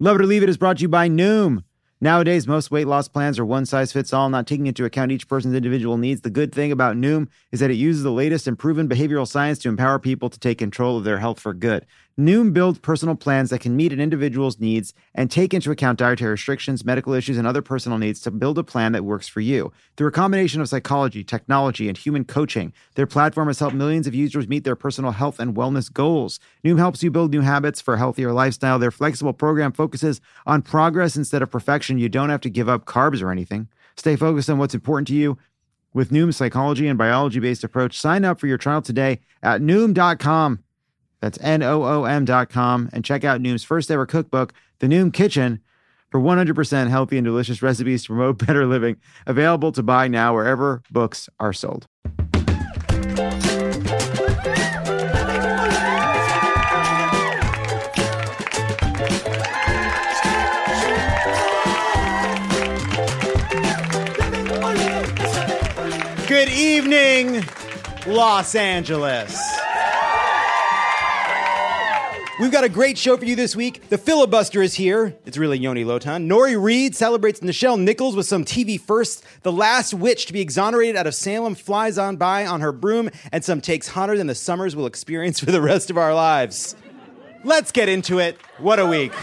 Love It or Leave It is brought to you by Noom. Nowadays, most weight loss plans are one size fits all, not taking into account each person's individual needs. The good thing about Noom is that it uses the latest and proven behavioral science to empower people to take control of their health for good. Noom builds personal plans that can meet an individual's needs and take into account dietary restrictions, medical issues, and other personal needs to build a plan that works for you. Through a combination of psychology, technology, and human coaching, their platform has helped millions of users meet their personal health and wellness goals. Noom helps you build new habits for a healthier lifestyle. Their flexible program focuses on progress instead of perfection. You don't have to give up carbs or anything. Stay focused on what's important to you. With Noom's psychology and biology-based approach, sign up for your trial today at Noom.com. That's Noom.com, and check out Noom's first ever cookbook, The Noom Kitchen, for 100% healthy and delicious recipes to promote better living. Available to buy now wherever books are sold. Good evening, Los Angeles. We've got a great show for you this week. The filibuster is here. It's really Yoni Lotan. Nori Reed celebrates Nichelle Nichols with some TV firsts. The last witch to be exonerated out of Salem flies on by on her broom, and some takes hotter than the summers we'll experience for the rest of our lives. Let's get into it. What a week.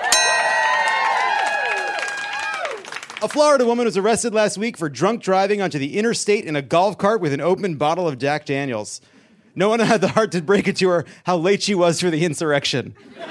A Florida woman was arrested last week for drunk driving onto the interstate in a golf cart with an open bottle of Jack Daniels. No one had the heart to break it to her how late she was for the insurrection.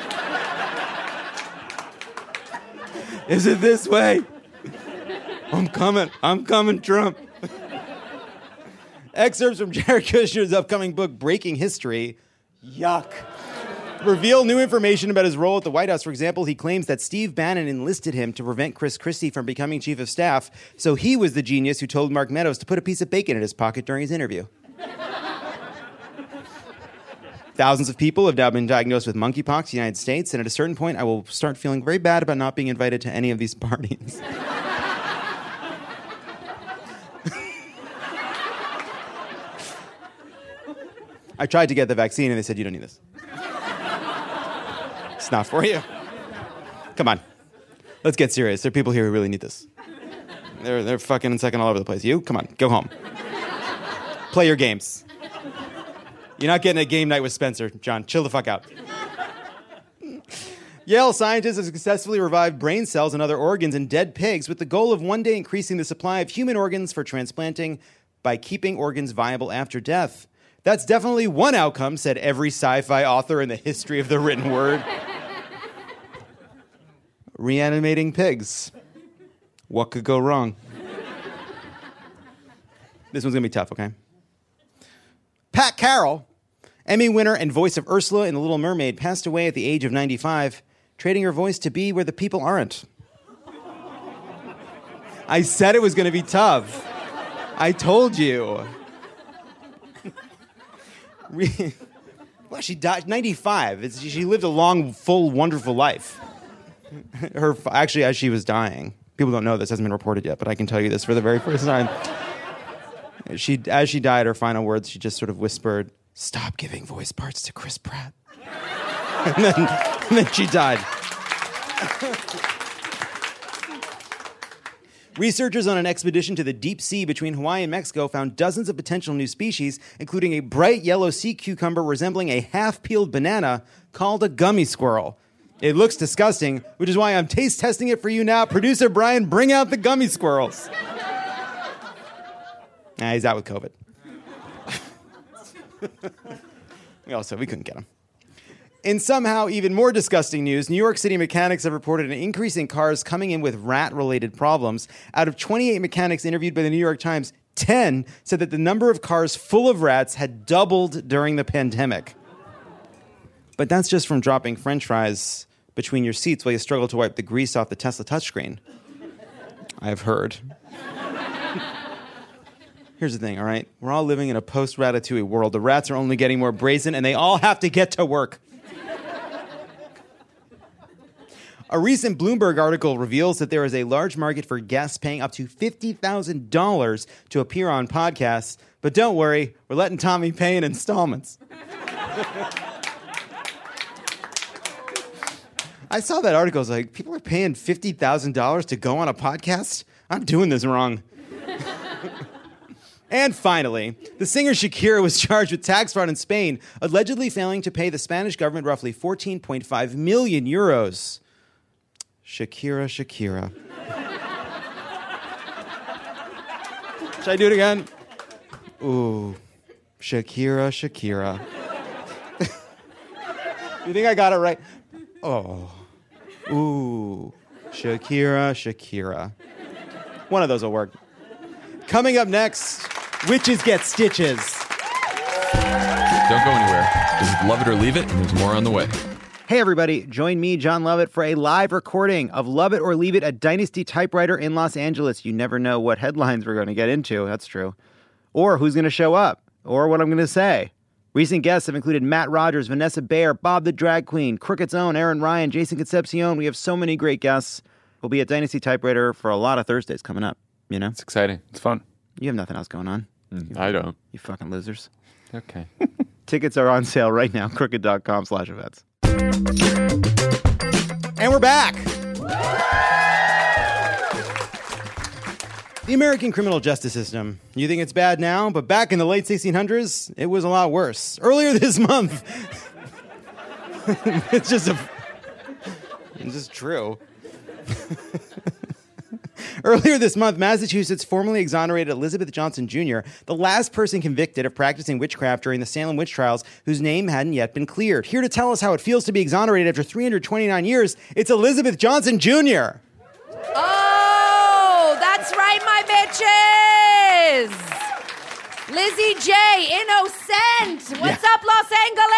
Is it this way? I'm coming, Trump. Excerpts from Jared Kushner's upcoming book, Breaking History. Yuck. Reveal new information about his role at the White House. For example, he claims that Steve Bannon enlisted him to prevent Chris Christie from becoming chief of staff, so he was the genius who told Mark Meadows to put a piece of bacon in his pocket during his interview. Thousands of people have now been diagnosed with monkeypox in the United States, and at a certain point, I will start feeling very bad about not being invited to any of these parties. I tried to get the vaccine, and they said, you don't need this. It's not for you. Come on. Let's get serious. There are people here who really need this. They're fucking and sucking all over the place. You? Come on. Go home. Play your games. You're not getting a game night with Spencer, John. Chill the fuck out. Yale scientists have successfully revived brain cells and other organs in dead pigs with the goal of one day increasing the supply of human organs for transplanting by keeping organs viable after death. That's definitely one outcome, said every sci-fi author in the history of the written word. Reanimating pigs. What could go wrong? This one's going to be tough, okay? Pat Carroll, Emmy winner and voice of Ursula in The Little Mermaid, passed away at the age of 95, trading her voice to be where the people aren't. I said it was going to be tough. I told you. Well, she died 95. She lived a long, full, wonderful life. Actually, as she was dying, people don't know this, hasn't been reported yet, but I can tell you this for the very first time. As she died, her final words, she just sort of whispered, "Stop giving voice parts to Chris Pratt." and then she died. Researchers on an expedition to the deep sea between Hawaii and Mexico found dozens of potential new species, including a bright yellow sea cucumber resembling a half-peeled banana called a gummy squirrel. It looks disgusting, which is why I'm taste testing it for you now. Producer Brian, bring out the gummy squirrels. He's out with COVID. We couldn't get him. In somehow even more disgusting news, New York City mechanics have reported an increase in cars coming in with rat-related problems. Out of 28 mechanics interviewed by the New York Times, 10 said that the number of cars full of rats had doubled during the pandemic. But that's just from dropping French fries between your seats while you struggle to wipe the grease off the Tesla touchscreen. I've heard. Here's the thing, all right? We're all living in a post-Ratatouille world. The rats are only getting more brazen, and they all have to get to work. A recent Bloomberg article reveals that there is a large market for guests paying up to $50,000 to appear on podcasts. But don't worry, we're letting Tommy pay in installments. I saw that article. I was like, people are paying $50,000 to go on a podcast? I'm doing this wrong. And finally, the singer Shakira was charged with tax fraud in Spain, allegedly failing to pay the Spanish government roughly 14.5 million euros. Shakira. Should I do it again? Ooh, Shakira. You think I got it right? Oh. Ooh. Shakira. One of those will work. Coming up next, witches get stitches. Don't go anywhere. This is Love It or Leave It, and there's more on the way. Hey, everybody. Join me, John Lovett, for a live recording of Love It or Leave It at Dynasty Typewriter in Los Angeles. You never know what headlines we're going to get into. That's true. Or who's going to show up. Or what I'm going to say. Recent guests have included Matt Rogers, Vanessa Bayer, Bob the Drag Queen, Crooked's own Aaron Ryan, Jason Concepcion. We have so many great guests. We'll be at Dynasty Typewriter for a lot of Thursdays coming up. You know? It's exciting. It's fun. You have nothing else going on. I don't. You fucking losers. Okay. Tickets are on sale right now. Crooked.com/events. And we're back. The American criminal justice system. You think it's bad now, but back in the late 1600s, it was a lot worse. Earlier this month, it's just true. Earlier this month, Massachusetts formally exonerated Elizabeth Johnson Jr., the last person convicted of practicing witchcraft during the Salem witch trials, whose name hadn't yet been cleared. Here to tell us how it feels to be exonerated after 329 years, it's Elizabeth Johnson Jr. Oh, that's right, my bitches! Lizzie J, Innocent! What's up, Los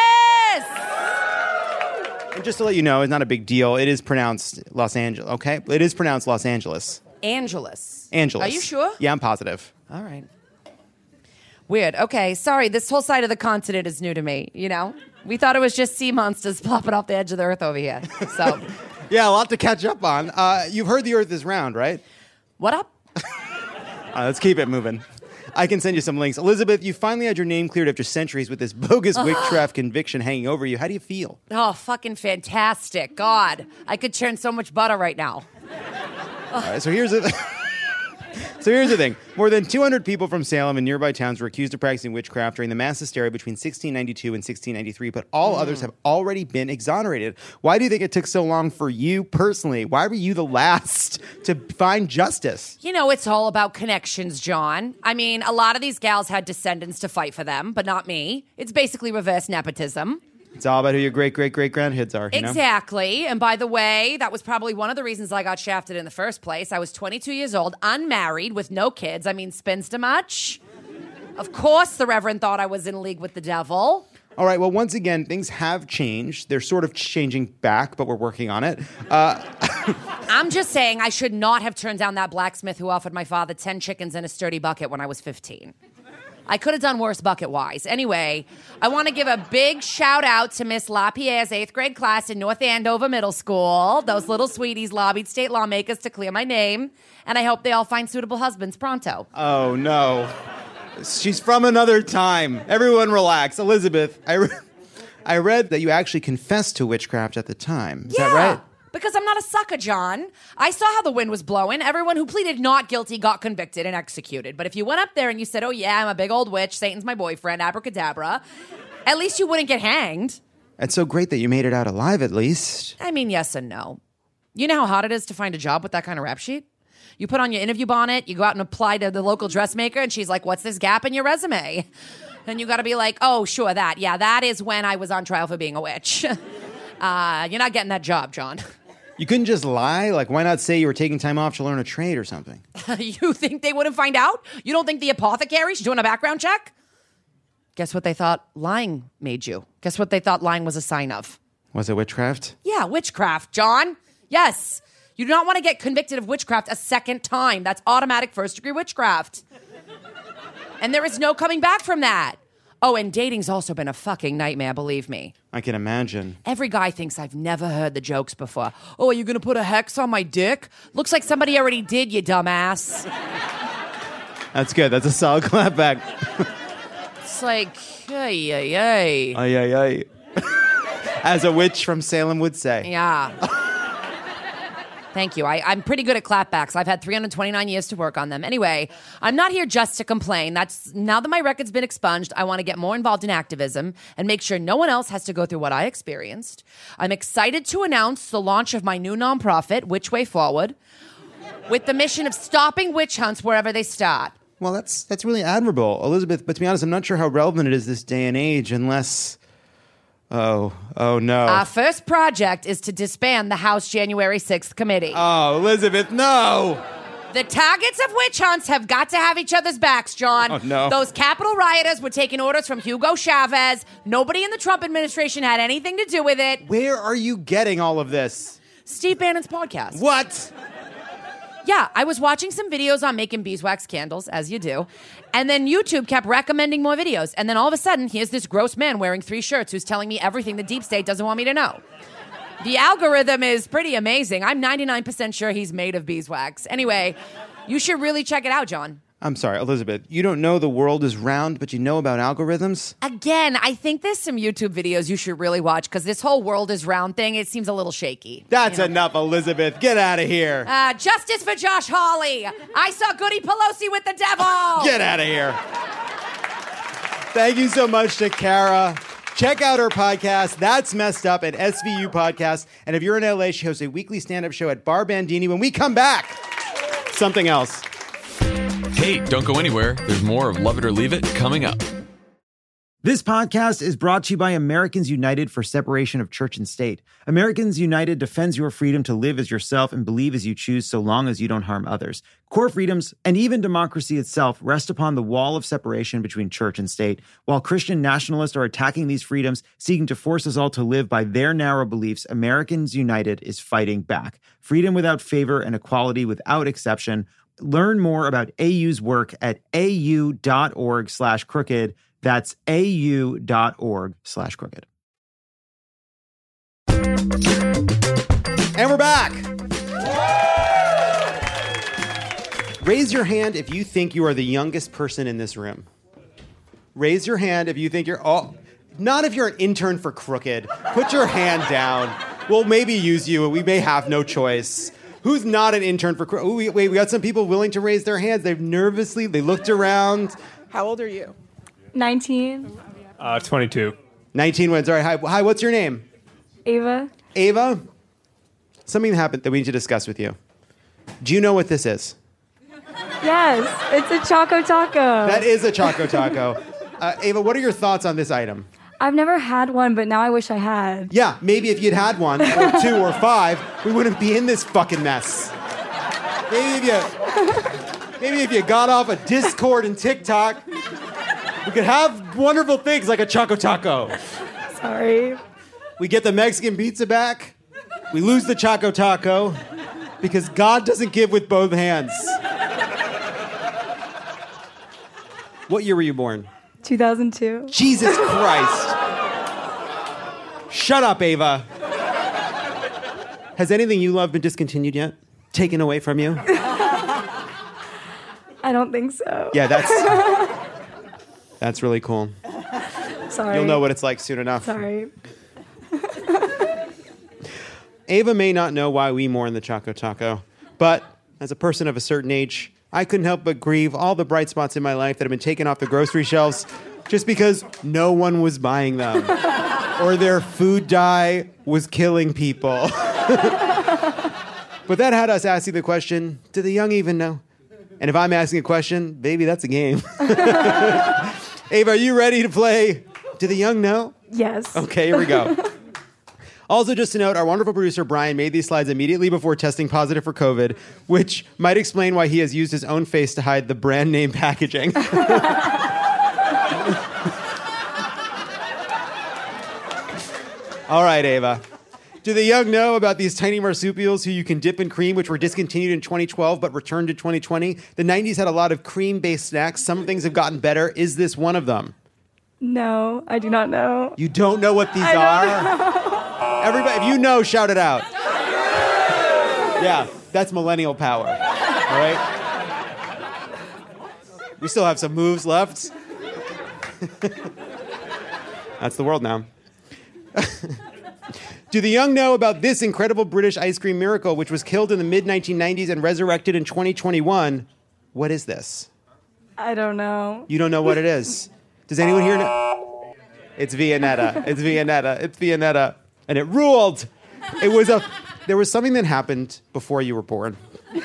Angeles? And just to let you know, it's not a big deal. It is pronounced Los Angeles, okay? It is pronounced Los Angeles. Angeles. Angeles. Are you sure? Yeah, I'm positive. All right. Weird. Okay, sorry. This whole side of the continent is new to me, you know? We thought it was just sea monsters plopping off the edge of the earth over here. So, Yeah, a lot to catch up on. You've heard the earth is round, right? what up? Let's keep it moving. I can send you some links. Elizabeth, you finally had your name cleared after centuries with this bogus witchcraft conviction hanging over you. How do you feel? Oh, fucking fantastic. God, I could churn so much butter right now. All right, so here's the thing. More than 200 people from Salem and nearby towns were accused of practicing witchcraft during the mass hysteria between 1692 and 1693, but all others have already been exonerated. Why do you think it took so long for you personally? Why were you the last to find justice? You know, it's all about connections, John. I mean, a lot of these gals had descendants to fight for them, but not me. It's basically reverse nepotism. It's all about who your great-great-great-grandkids are, you know? Exactly. And by the way, that was probably one of the reasons I got shafted in the first place. I was 22 years old, unmarried, with no kids. I mean, spinster much? Of course the Reverend thought I was in league with the devil. All right, well, once again, things have changed. They're sort of changing back, but we're working on it. I'm just saying I should not have turned down that blacksmith who offered my father 10 chickens in a sturdy bucket when I was 15. I could have done worse bucket-wise. Anyway, I want to give a big shout-out to Miss LaPierre's 8th grade class in North Andover Middle School. Those little sweeties lobbied state lawmakers to clear my name, and I hope they all find suitable husbands pronto. Oh, no. She's from another time. Everyone relax. Elizabeth, I read that you actually confessed to witchcraft at the time. Is that right? Because I'm not a sucker, John. I saw how the wind was blowing. Everyone who pleaded not guilty got convicted and executed. But if you went up there and you said, oh yeah, I'm a big old witch, Satan's my boyfriend, abracadabra, at least you wouldn't get hanged. It's so great that you made it out alive, at least. I mean, yes and no. You know how hard it is to find a job with that kind of rap sheet? You put on your interview bonnet, you go out and apply to the local dressmaker, and she's like, what's this gap in your resume? And you got to be like, oh, sure, that. Yeah, that is when I was on trial for being a witch. You're not getting that job, John. You couldn't just lie? Like, why not say you were taking time off to learn a trade or something? You think they wouldn't find out? You don't think the apothecary's doing a background check? Guess what they thought lying made you? Guess what they thought lying was a sign of? Was it witchcraft? Yeah, witchcraft, John. Yes. You do not want to get convicted of witchcraft a second time. That's automatic first-degree witchcraft. And there is no coming back from that. Oh, and dating's also been a fucking nightmare, believe me. I can imagine. Every guy thinks I've never heard the jokes before. Oh, are you going to put a hex on my dick? Looks like somebody already did, you dumbass. That's good. That's a solid clapback. It's like, ay, ay, ay. Ay, ay, ay. As a witch from Salem would say. Yeah. Thank you. I'm pretty good at clapbacks. I've had 329 years to work on them. Anyway, I'm not here just to complain. Now that my record's been expunged, I want to get more involved in activism and make sure no one else has to go through what I experienced. I'm excited to announce the launch of my new nonprofit, Which Way Forward, with the mission of stopping witch hunts wherever they start. Well, that's really admirable, Elizabeth. But to be honest, I'm not sure how relevant it is this day and age unless... Oh no. Our first project is to disband the House January 6th committee. Oh, Elizabeth, no! The targets of witch hunts have got to have each other's backs, John. Oh, no. Those Capitol rioters were taking orders from Hugo Chavez. Nobody in the Trump administration had anything to do with it. Where are you getting all of this? Steve Bannon's podcast. What? Yeah, I was watching some videos on making beeswax candles, as you do, and then YouTube kept recommending more videos. And then all of a sudden, here's this gross man wearing 3 shirts who's telling me everything the deep state doesn't want me to know. The algorithm is pretty amazing. I'm 99% sure he's made of beeswax. Anyway, you should really check it out, John. I'm sorry, Elizabeth. You don't know the world is round, but you know about algorithms? Again, I think there's some YouTube videos you should really watch because this whole world is round thing, it seems a little shaky. That's enough, Elizabeth. Get out of here. Justice for Josh Hawley. I saw Goody Pelosi with the devil. Get out of here. Thank you so much to Kara. Check out her podcast, That's Messed Up, at SVU Podcast. And if you're in LA, she hosts a weekly stand-up show at Bar Bandini. When we come back, something else. Hey, don't go anywhere. There's more of Love It or Leave It coming up. This podcast is brought to you by Americans United for Separation of Church and State. Americans United defends your freedom to live as yourself and believe as you choose so long as you don't harm others. Core freedoms and even democracy itself rest upon the wall of separation between church and state. While Christian nationalists are attacking these freedoms, seeking to force us all to live by their narrow beliefs, Americans United is fighting back. Freedom without favor and equality without exception. Learn more about AU's work at au.org/crooked. That's au.org/crooked. And we're back. Raise your hand if you think you are the youngest person in this room. Raise your hand if you think you're... Oh, not if you're an intern for Crooked. Put your hand down. We'll maybe use you. We may have no choice. Who's not an intern for Crooked? Wait, we got some people willing to raise their hands. They looked around. How old are you? 19. 22. 19 wins. All right, hi, what's your name? Ava. Ava? Something happened that we need to discuss with you. Do you know what this is? Yes, it's a Choco Taco. That is a Choco Taco. Ava, what are your thoughts on this item? I've never had one, but now I wish I had. Yeah, maybe if you'd had one, or 2 or 5, we wouldn't be in this fucking mess. Maybe if you got off of Discord and TikTok, we could have wonderful things like a Choco Taco. Sorry. We get the Mexican pizza back. We lose the Choco Taco because God doesn't give with both hands. What year were you born? 2002. Jesus Christ. Shut up, Ava. Has anything you love been discontinued yet? Taken away from you? I don't think so. Yeah, that's really cool. Sorry. You'll know what it's like soon enough. Sorry. Ava may not know why we mourn the Choco Taco, but as a person of a certain age, I couldn't help but grieve all the bright spots in my life that have been taken off the grocery shelves just because no one was buying them or their food dye was killing people. But that had us asking the question, do the young even know? And if I'm asking a question, baby, that's a game. Ava, are you ready to play Do the Young Know? Yes. Okay, here we go. Also, just to note, our wonderful producer, Brian, made these slides immediately before testing positive for COVID, which might explain why he has used his own face to hide the brand name packaging. All right, Ava. Do the young know about these tiny marsupials who you can dip in cream, which were discontinued in 2012 but returned in 2020? The 90s had a lot of cream-based snacks. Some things have gotten better. Is this one of them? No, I do not know. You don't know what these are? Everybody, if you know, shout it out. Yeah, that's millennial power. All right? We still have some moves left. That's the world now. Do the young know about this incredible British ice cream miracle, which was killed in the mid-1990s and resurrected in 2021? What is this? I don't know. You don't know what it is. Does anyone here know? It's Viennetta. It's Viennetta. It's Viennetta. And it ruled. There was something that happened before you were born.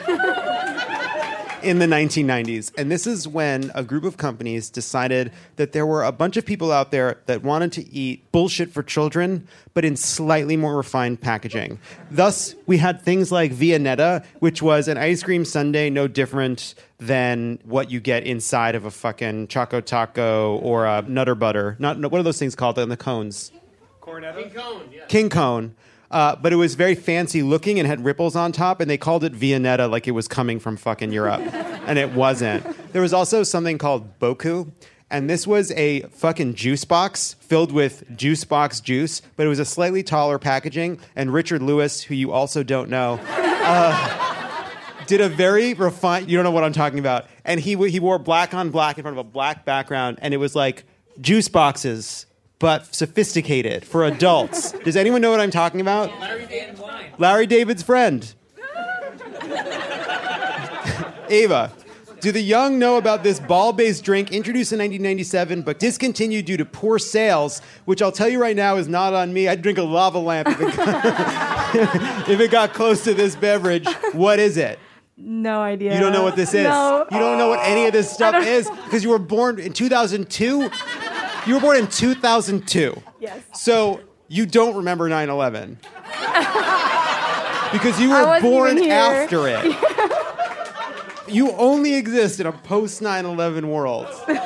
In the 1990s. And this is when a group of companies decided that there were a bunch of people out there that wanted to eat bullshit for children, but in slightly more refined packaging. Thus, we had things like Viennetta, which was an ice cream sundae no different than what you get inside of a fucking Choco Taco or a Nutter Butter. What are those things called in the cones? Cornetto? King Cone, yeah. King Cone. But it was very fancy looking and had ripples on top, and they called it Viennetta like it was coming from fucking Europe. And it wasn't. There was also something called Boku, and this was a fucking juice box filled with juice box juice, but it was a slightly taller packaging, and Richard Lewis, who you also don't know, did a very refined, you don't know what I'm talking about, and he wore black on black in front of a black background, and it was like juice boxes, but sophisticated for adults. Does anyone know what I'm talking about? Larry David's line. Larry David's friend. Ava, do the young know about this ball-based drink introduced in 1997 but discontinued due to poor sales, which I'll tell you right now is not on me. I'd drink a lava lamp if it got close to this beverage. What is it? No idea. You don't know what this is? No. You don't know what any of this stuff is because you were born in 2002? You were born in 2002. Yes. So you don't remember 9/11. Because you I were wasn't born even here. after it. You only exist in a post 9/11 world.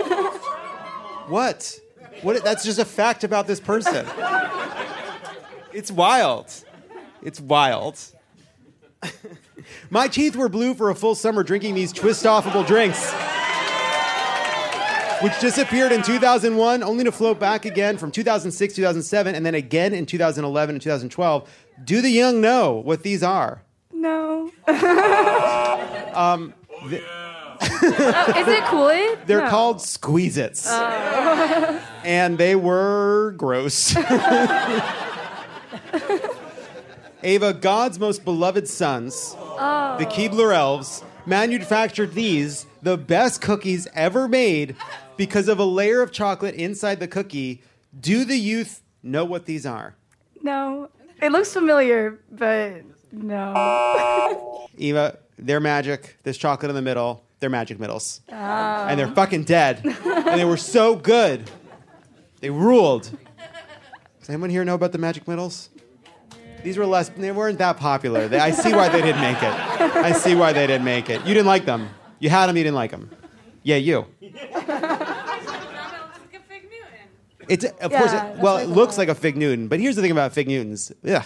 What? That's just a fact about this person. It's wild. It's wild. My teeth were blue for a full summer drinking these twist-offable drinks, which disappeared in 2001, only to float back again from 2006, 2007, and then again in 2011 and 2012. Do the young know what these are? No. Is it Kool-Aid? They're No. called Squeeze-Its. And they were gross. Ava, God's most beloved sons, the Keebler elves, manufactured these, the best cookies ever made, because of a layer of chocolate inside the cookie. Do the youth know what these are? No. It looks familiar, but no. Eva, they're magic. There's chocolate in the middle. They're Magic Middles. And they're fucking dead. And they were so good. They ruled. Does anyone here know about the Magic Middles? They weren't that popular. I see why they didn't make it. You didn't like them. You had them, you didn't like them. Yeah, you. It's of course. It looks like a Fig Newton, but here's the thing about Fig Newtons. Yeah.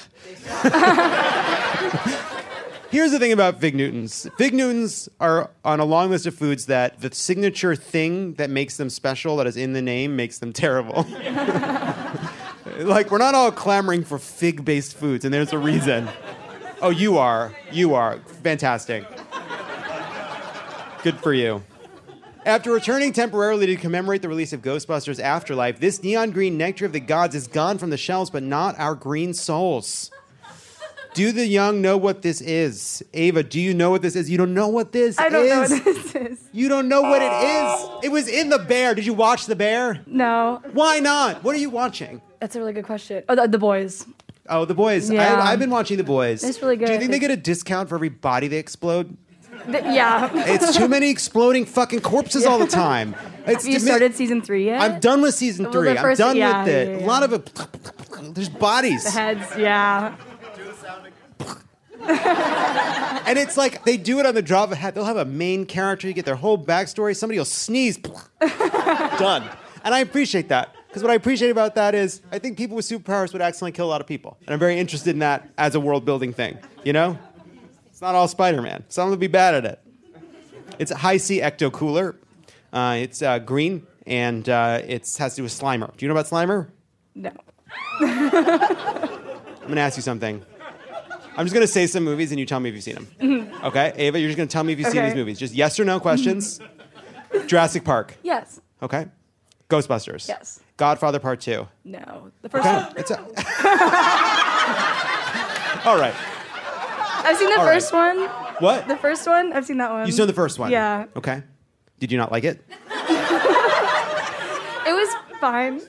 Here's the thing about Fig Newtons. Fig Newtons are on a long list of foods that the signature thing that makes them special, that is in the name, makes them terrible. Like, we're not all clamoring for fig-based foods, and there's a reason. Oh, you are. You are. Fantastic. Good for you. After returning temporarily to commemorate the release of Ghostbusters Afterlife, this neon green nectar of the gods is gone from the shelves, but not our green souls. Do the young know what this is? Ava, do you know what this is? You don't know what this is? I don't know what this is. You don't know what it is? It was in The Bear. Did you watch The Bear? No. Why not? What are you watching? That's a really good question. Oh, the boys. Oh, The Boys. Yeah. I've been watching The Boys. It's really good. Do you think they get a discount for every body they explode? Yeah. It's too many exploding fucking corpses all the time. Have you started season 3 yet? I'm done with season Well, 3. the I'm first- done yeah, with it. yeah, yeah. A lot of it. There's bodies. The heads, yeah. And it's like they do it on the drop of a hat. They'll have a main character. You get their whole backstory. Somebody will sneeze. Done. And I appreciate that. Because what I appreciate about that is I think people with superpowers would accidentally kill a lot of people. And I'm very interested in that as a world-building thing. You know? It's not all Spider-Man. Some will be bad at it. It's a high-C ecto-cooler. It's green, and it has to do with Slimer. Do you know about Slimer? No. I'm going to ask you something. I'm just going to say some movies, and you tell me if you've seen them. Okay? Ava, you're just going to tell me if you've seen Okay. these movies. Just yes or no questions. Jurassic Park. Yes. Okay? Ghostbusters. Yes. Godfather Part 2. No. The first one? It's all right. I've seen the All first one. What? The first one? I've seen that one. You saw the first one? Yeah. Okay. Did you not like it? It was fine.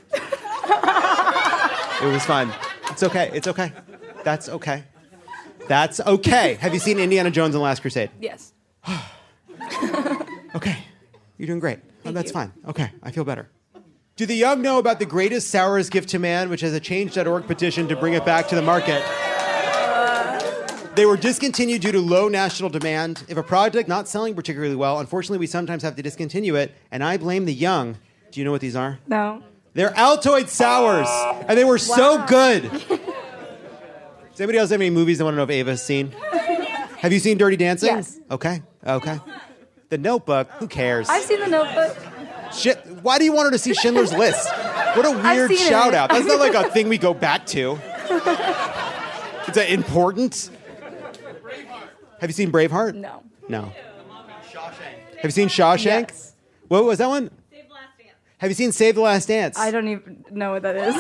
It was fun. It's okay. It's okay. That's okay. That's okay. Have you seen Indiana Jones and the Last Crusade? Yes. Okay. You're doing great. That's you. fine. Okay. I feel better. Do the young know about the greatest sourest gift to man, which has a change.org petition to bring it back to the market? They were discontinued due to low national demand. If a product not selling particularly well, unfortunately, we sometimes have to discontinue it, and I blame the young. Do you know what these are? No. They're Altoid sours, and they were so good. Does anybody else have any movies they want to know if Ava's seen? Have you seen Dirty Dancing? Yes. Okay. The Notebook, who cares? I've seen The Notebook. Shit, why do you want her to see Schindler's List? What a weird seen shout it. out. That's not like a thing we go back to. Is that important? Have you seen Braveheart? No. No. Have you seen Shawshank? Yes. What was that one? Save the Last Dance. Have you seen Save the Last Dance? I don't even know what that is.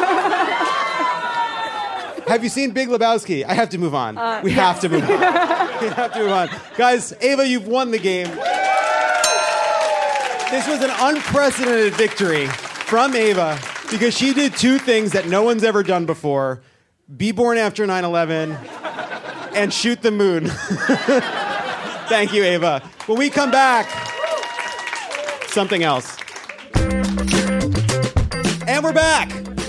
Have you seen Big Lebowski? I have to move on. We have to move on. We have to move on. Guys, Ava, you've won the game. This was an unprecedented victory from Ava because she did two things that no one's ever done before. Be born after 9/11 and shoot the moon. Thank you, Ava. When we come back, something else. And we're back.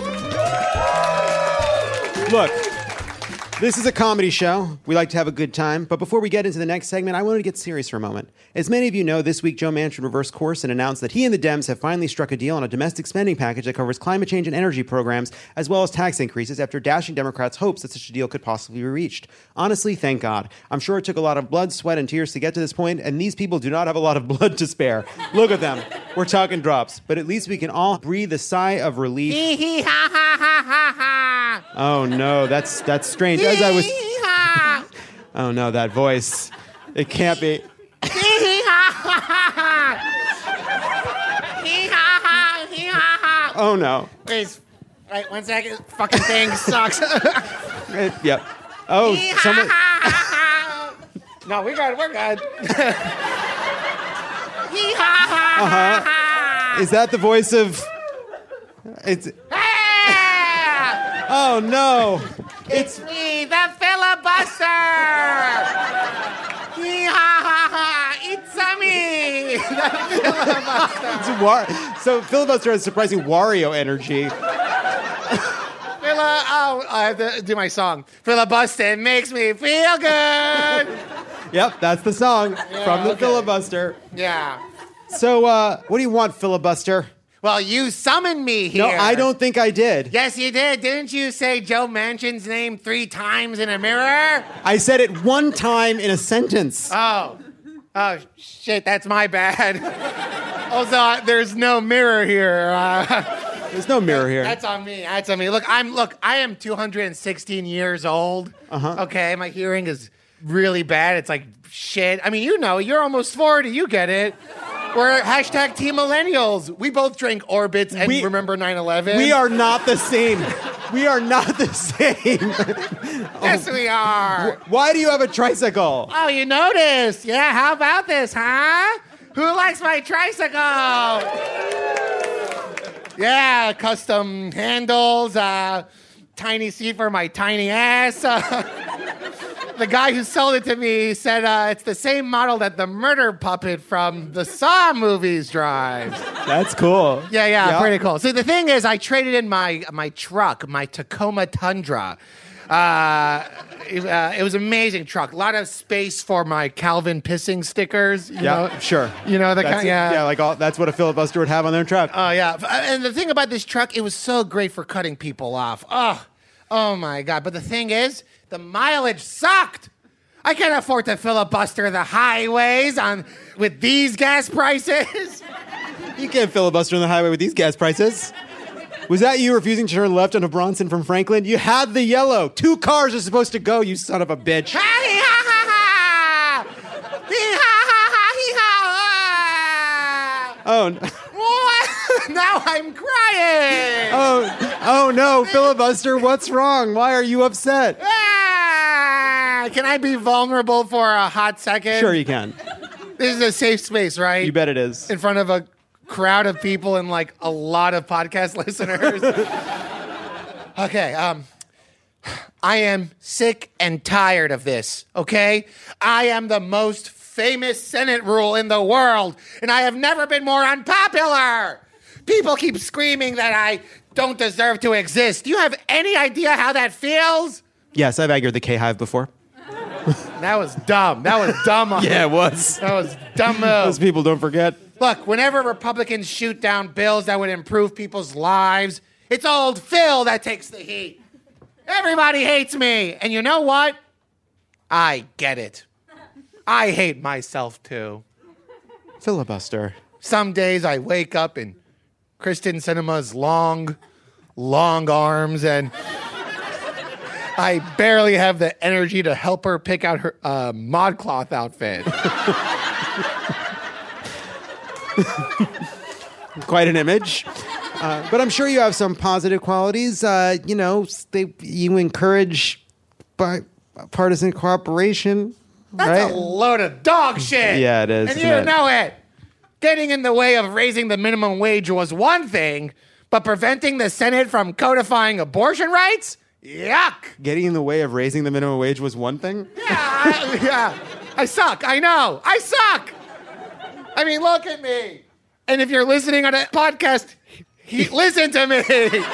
Look, this is a comedy show. We like to have a good time. But before we get into the next segment, I wanted to get serious for a moment. As many of you know, this week Joe Manchin reversed course and announced that he and the Dems have finally struck a deal on a domestic spending package that covers climate change and energy programs, as well as tax increases after dashing Democrats' hopes that such a deal could possibly be reached. Honestly, thank God. I'm sure it took a lot of blood, sweat, and tears to get to this point, and these people do not have a lot of blood to spare. Look at them. We're talking drops. But at least we can all breathe a sigh of relief. Oh no, that's strange. As I was, oh no, that voice. It can't be. Oh no. Wait, right, 1 second. Fucking thing sucks. Yep. Oh, someone. No, we're good. Is that the voice of? It's. Oh no. It's me, the filibuster. It's me, the filibuster. So filibuster has surprising Wario energy. I have to do my song. Filibuster makes me feel good. Yep, that's the song from the filibuster. Yeah. So, what do you want, filibuster? Well, you summoned me here. No, I don't think I did. Yes, you did. Didn't you say Joe Manchin's name 3 times in a mirror? I said it one time in a sentence. Oh, shit, that's my bad. Also, there's no mirror here. There's no mirror here. That's on me. Look, I am 216 years old. Okay, my hearing is really bad. It's like shit. I mean, you're almost 40. You get it. We're hashtag Team Millennials. We both drank Orbits and remember 9/11. We are not the same. We are not the same. Yes, we are. Why do you have a tricycle? Oh, you noticed? Yeah, how about this, huh? Who likes my tricycle? Yeah, custom handles, tiny seat for my tiny ass. The guy who sold it to me said it's the same model that the murder puppet from the Saw movies drives. That's cool. Yeah, pretty cool. See, the thing is, I traded in my truck, my Tacoma Tundra. It was an amazing truck. A lot of space for my Calvin pissing stickers. You know? Sure. You know the That's, kind. Yeah, like that's what a filibuster would have on their truck. Oh yeah, and the thing about this truck, it was so great for cutting people off. Oh my God! But the thing is, the mileage sucked. I can't afford to filibuster the highways with these gas prices. You can't filibuster on the highway with these gas prices. Was that you refusing to turn left onto Bronson from Franklin? You had the yellow. 2 cars are supposed to go, you son of a bitch. Oh, no. Now I'm crying. Oh no, filibuster, what's wrong? Why are you upset? Can I be vulnerable for a hot second? Sure you can. This is a safe space, right? You bet it is. In front of a crowd of people and like a lot of podcast listeners. Okay, I am sick and tired of this, okay? I am the most famous Senate rule in the world, and I have never been more unpopular. People keep screaming that I don't deserve to exist. Do you have any idea how that feels? Yes, I've aggroed the K-Hive before. That was dumb. That was dumb. Yeah, it was. That was dumb move. Those people don't forget. Look, whenever Republicans shoot down bills that would improve people's lives, it's old Phil that takes the heat. Everybody hates me. And you know what? I get it. I hate myself too. Filibuster. Some days I wake up in Kristen Sinema's long arms and I barely have the energy to help her pick out her ModCloth outfit. Quite an image. But I'm sure you have some positive qualities. You encourage bipartisan cooperation. That's right? a load of dog shit. Yeah, it is. And isn't you it? know it. Getting in the way of raising the minimum wage was one thing, but preventing the Senate from codifying abortion rights? Yuck. Getting in the way of raising the minimum wage was one thing? Yeah. I suck. I know. I suck. I mean, look at me. And if you're listening on a podcast, listen to me.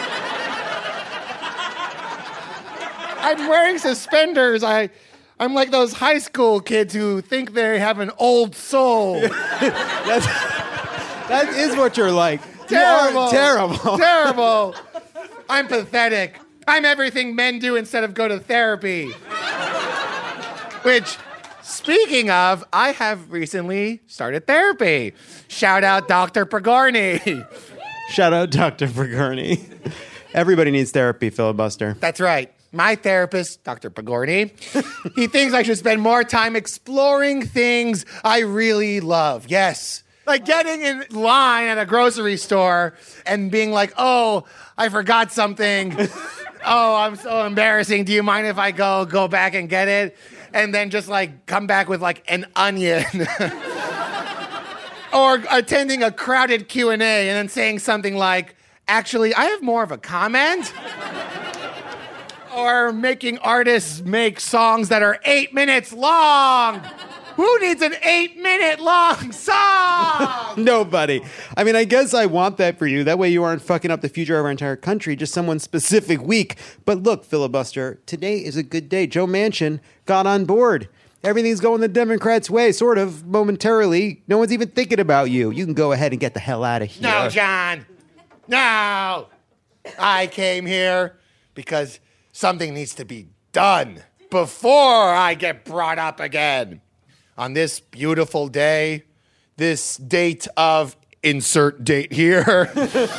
I'm wearing suspenders. I'm like those high school kids who think they have an old soul. That is what you're like. Terrible. You are terrible. Terrible. I'm pathetic. I'm everything men do instead of go to therapy. Which, speaking of, I have recently started therapy. Shout out Dr. Pagorni. Shout out Dr. Pagorni. Everybody needs therapy, filibuster. That's right. My therapist, Dr. Pagorni, he thinks I should spend more time exploring things I really love. Yes. Like getting in line at a grocery store and being like, oh, I forgot something. Oh, I'm so embarrassing. Do you mind if I go back and get it? And then just like come back with like an onion. Or attending a crowded Q&A and then saying something like, actually, I have more of a comment. Or making artists make songs that are 8 minutes long. Who needs an 8-minute long song? Nobody. I mean, I guess I want that for you. That way you aren't fucking up the future of our entire country, just someone specific week. But look, filibuster, today is a good day. Joe Manchin got on board. Everything's going the Democrats' way, sort of, momentarily. No one's even thinking about you. You can go ahead and get the hell out of here. No, John. No. I came here because something needs to be done before I get brought up again. On this beautiful day, this date of insert date here,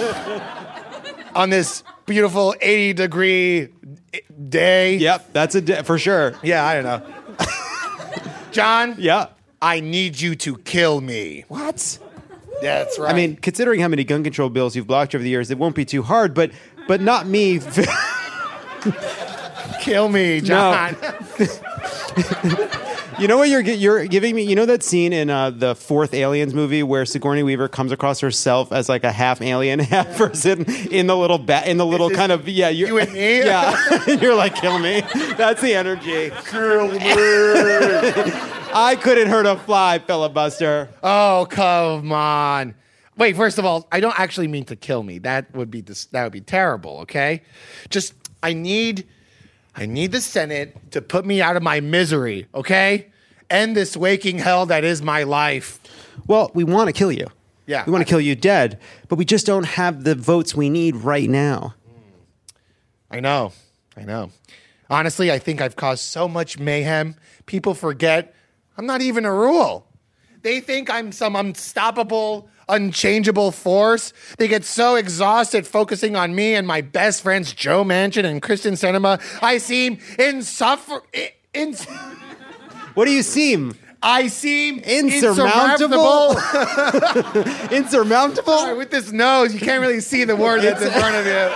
on this beautiful 80-degree day. Yep, that's a day for sure. Yeah, I don't know. John? Yeah. I need you to kill me. What? That's right. I mean, considering how many gun control bills you've blocked over the years, it won't be too hard, but not me. Kill me, John. No. You know what you're giving me? You know that scene in the fourth Aliens movie where Sigourney Weaver comes across herself as like a half alien, half person in the little kind of you and me? Yeah, you're like, kill me. That's the energy. Kill me. I couldn't hurt a fly, filibuster. Oh, come on. Wait, first of all, I don't actually mean to kill me. That would be terrible, okay? Just I need the Senate to put me out of my misery, okay? End this waking hell that is my life. Well, we want to kill you. Yeah. We want to kill you dead, but we just don't have the votes we need right now. I know. Honestly, I think I've caused so much mayhem, people forget I'm not even a rule. They think I'm some unstoppable, unchangeable force. They get so exhausted focusing on me and my best friends, Joe Manchin and Kristen Sinema. I seem What do you seem? I seem Insurmountable? Insurmountable? Sorry, with this nose, you can't really see the word that's in front of you.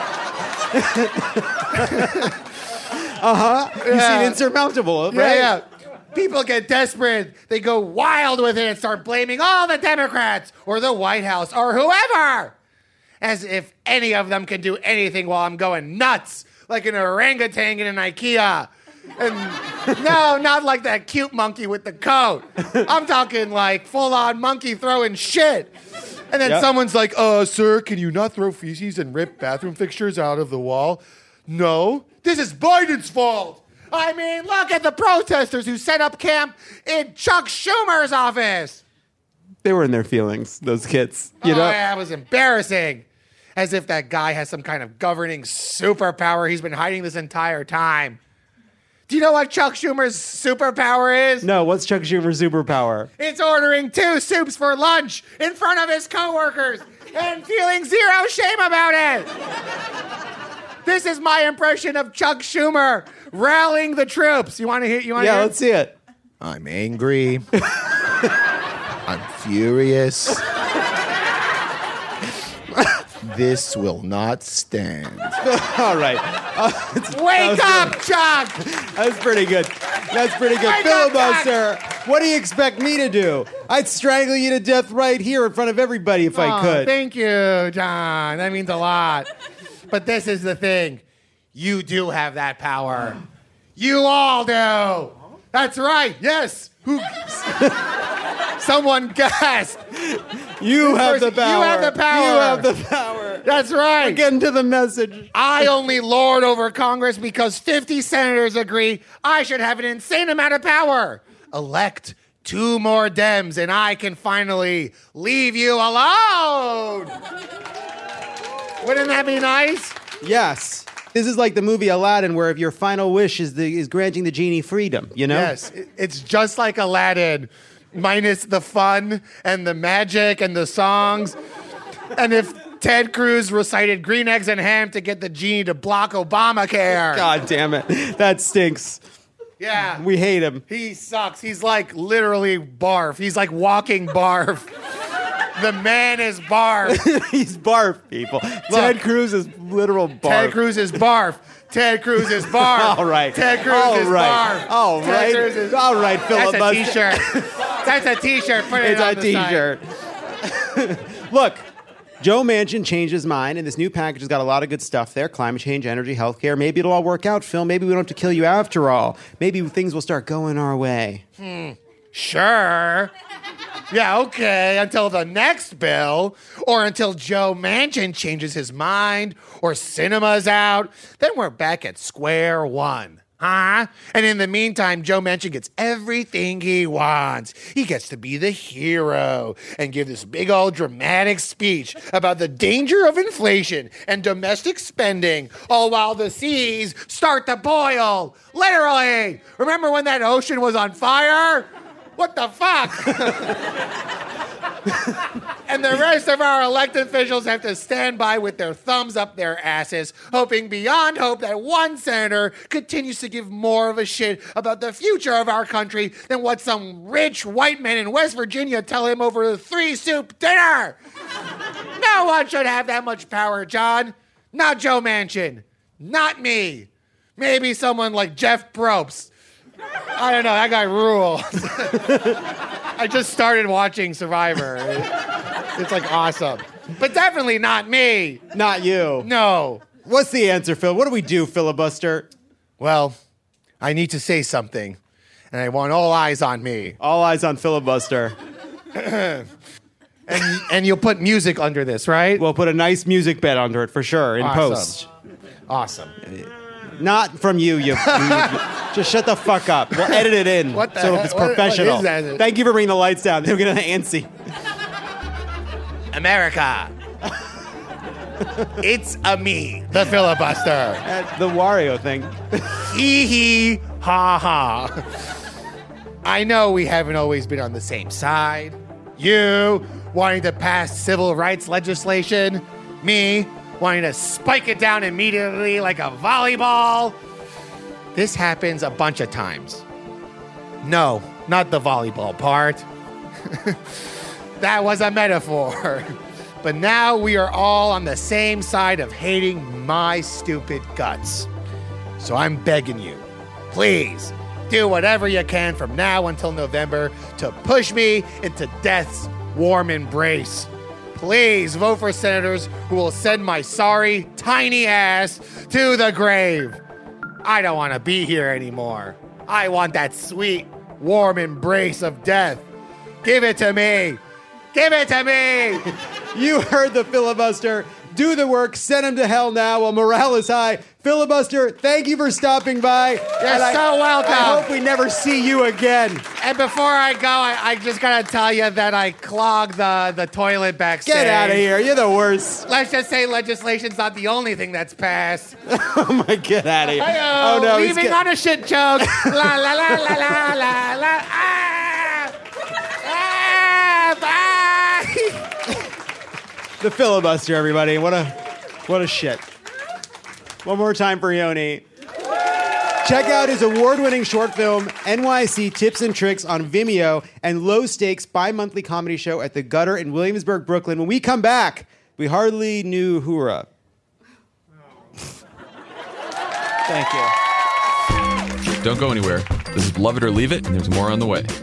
You seem insurmountable, right? Yeah. People get desperate. They go wild with it and start blaming all the Democrats or the White House or whoever. As if any of them can do anything while I'm going nuts, like an orangutan in an IKEA. And no, not like that cute monkey with the coat. I'm talking like full-on monkey throwing shit. And then someone's like, sir, can you not throw feces and rip bathroom fixtures out of the wall? No, this is Biden's fault. I mean, look at the protesters who set up camp in Chuck Schumer's office. They were in their feelings, those kids. You know? Yeah, it was embarrassing. As if that guy has some kind of governing superpower he's been hiding this entire time. Do you know what Chuck Schumer's superpower is? No, what's Chuck Schumer's superpower? It's ordering 2 soups for lunch in front of his coworkers and feeling zero shame about it. This is my impression of Chuck Schumer rallying the troops. You want to hear? Yeah, let's see it. I'm angry. I'm furious. This will not stand. All right. Wake up, Chuck! That's pretty good. That's pretty good. Wake up, Filibuster, what do you expect me to do? I'd strangle you to death right here in front of everybody if I could. Thank you, John. That means a lot. But this is the thing. You do have that power. You all do. That's right. Yes. Someone gasped. You have the power. You have the power. You have the power. That's right. We're getting to the message. I only lord over Congress because 50 senators agree I should have an insane amount of power. Elect 2 more Dems and I can finally leave you alone. Wouldn't that be nice? Yes. This is like the movie Aladdin, where if your final wish is granting the genie freedom, you know? Yes. It's just like Aladdin, minus the fun and the magic and the songs. And if Ted Cruz recited Green Eggs and Ham to get the genie to block Obamacare. God damn it. That stinks. Yeah. We hate him. He sucks. He's like literally barf. He's like walking barf. The man is barf. He's barf, people. Ted Cruz is literal barf. Ted Cruz is barf. Ted Cruz is barf. All right. Ted Cruz is barf. All right. Ted Cruz is All right, That's filibuster. a t-shirt. That's a t-shirt. Put it It's on a the side. t-shirt. Look, Joe Manchin changed his mind, and this new package has got a lot of good stuff there. Climate change, energy, healthcare. Maybe it'll all work out, Phil. Maybe we don't have to kill you after all. Maybe things will start going our way. Sure. Yeah, okay, until the next bill, or until Joe Manchin changes his mind, or cinema's out, then we're back at square one. Huh? And in the meantime, Joe Manchin gets everything he wants. He gets to be the hero and give this big old dramatic speech about the danger of inflation and domestic spending, all while the seas start to boil. Literally. Remember when that ocean was on fire? What the fuck? And the rest of our elected officials have to stand by with their thumbs up their asses, hoping beyond hope that one senator continues to give more of a shit about the future of our country than what some rich white men in West Virginia tell him over a 3-soup dinner. No one should have that much power, John. Not Joe Manchin. Not me. Maybe someone like Jeff Probst. I don't know. That guy rules. I just started watching Survivor. It's like awesome. But definitely not me. Not you. No. What's the answer, Phil? What do we do, filibuster? Well, I need to say something, and I want all eyes on me. All eyes on filibuster. And you'll put music under this, right? We'll put a nice music bed under it for sure in Awesome. post. Awesome. Not from you. Just shut the fuck up. We'll edit it in What the so hell? it's What professional. is that? Thank you for bringing the lights down. They're getting antsy. America. It's a me, the filibuster. The Wario thing. Hee hee ha ha. I know we haven't always been on the same side. You wanting to pass civil rights legislation. Me wanting to spike it down immediately like a volleyball. This happens a bunch of times. No, not the volleyball part. That was a metaphor. But now we are all on the same side of hating my stupid guts. So I'm begging you, please do whatever you can from now until November to push me into death's warm embrace. Please vote for senators who will send my sorry, tiny ass to the grave. I don't want to be here anymore. I want that sweet, warm embrace of death. Give it to me. Give it to me. You heard the filibuster. Do the work. Send him to hell now while morale is high. Filibuster, thank you for stopping by. You're so welcome. I hope we never see you again. And before I go, I just gotta tell you that I clogged the toilet backstage. Get out of here. You're the worst. Let's just say legislation's not the only thing that's passed. Oh, my, get out of here. Hi-yo, Oh, no. leaving on a shit joke. La la la la la la la. Bye. The filibuster, everybody. What a shit. One more time for Yoni. Check out his award-winning short film, NYC Tips and Tricks, on Vimeo, and Low Stakes bi-monthly comedy show at The Gutter in Williamsburg, Brooklyn. When we come back, we hardly knew Hura. Thank you. Don't go anywhere. This is Love It or Leave It, and there's more on the way.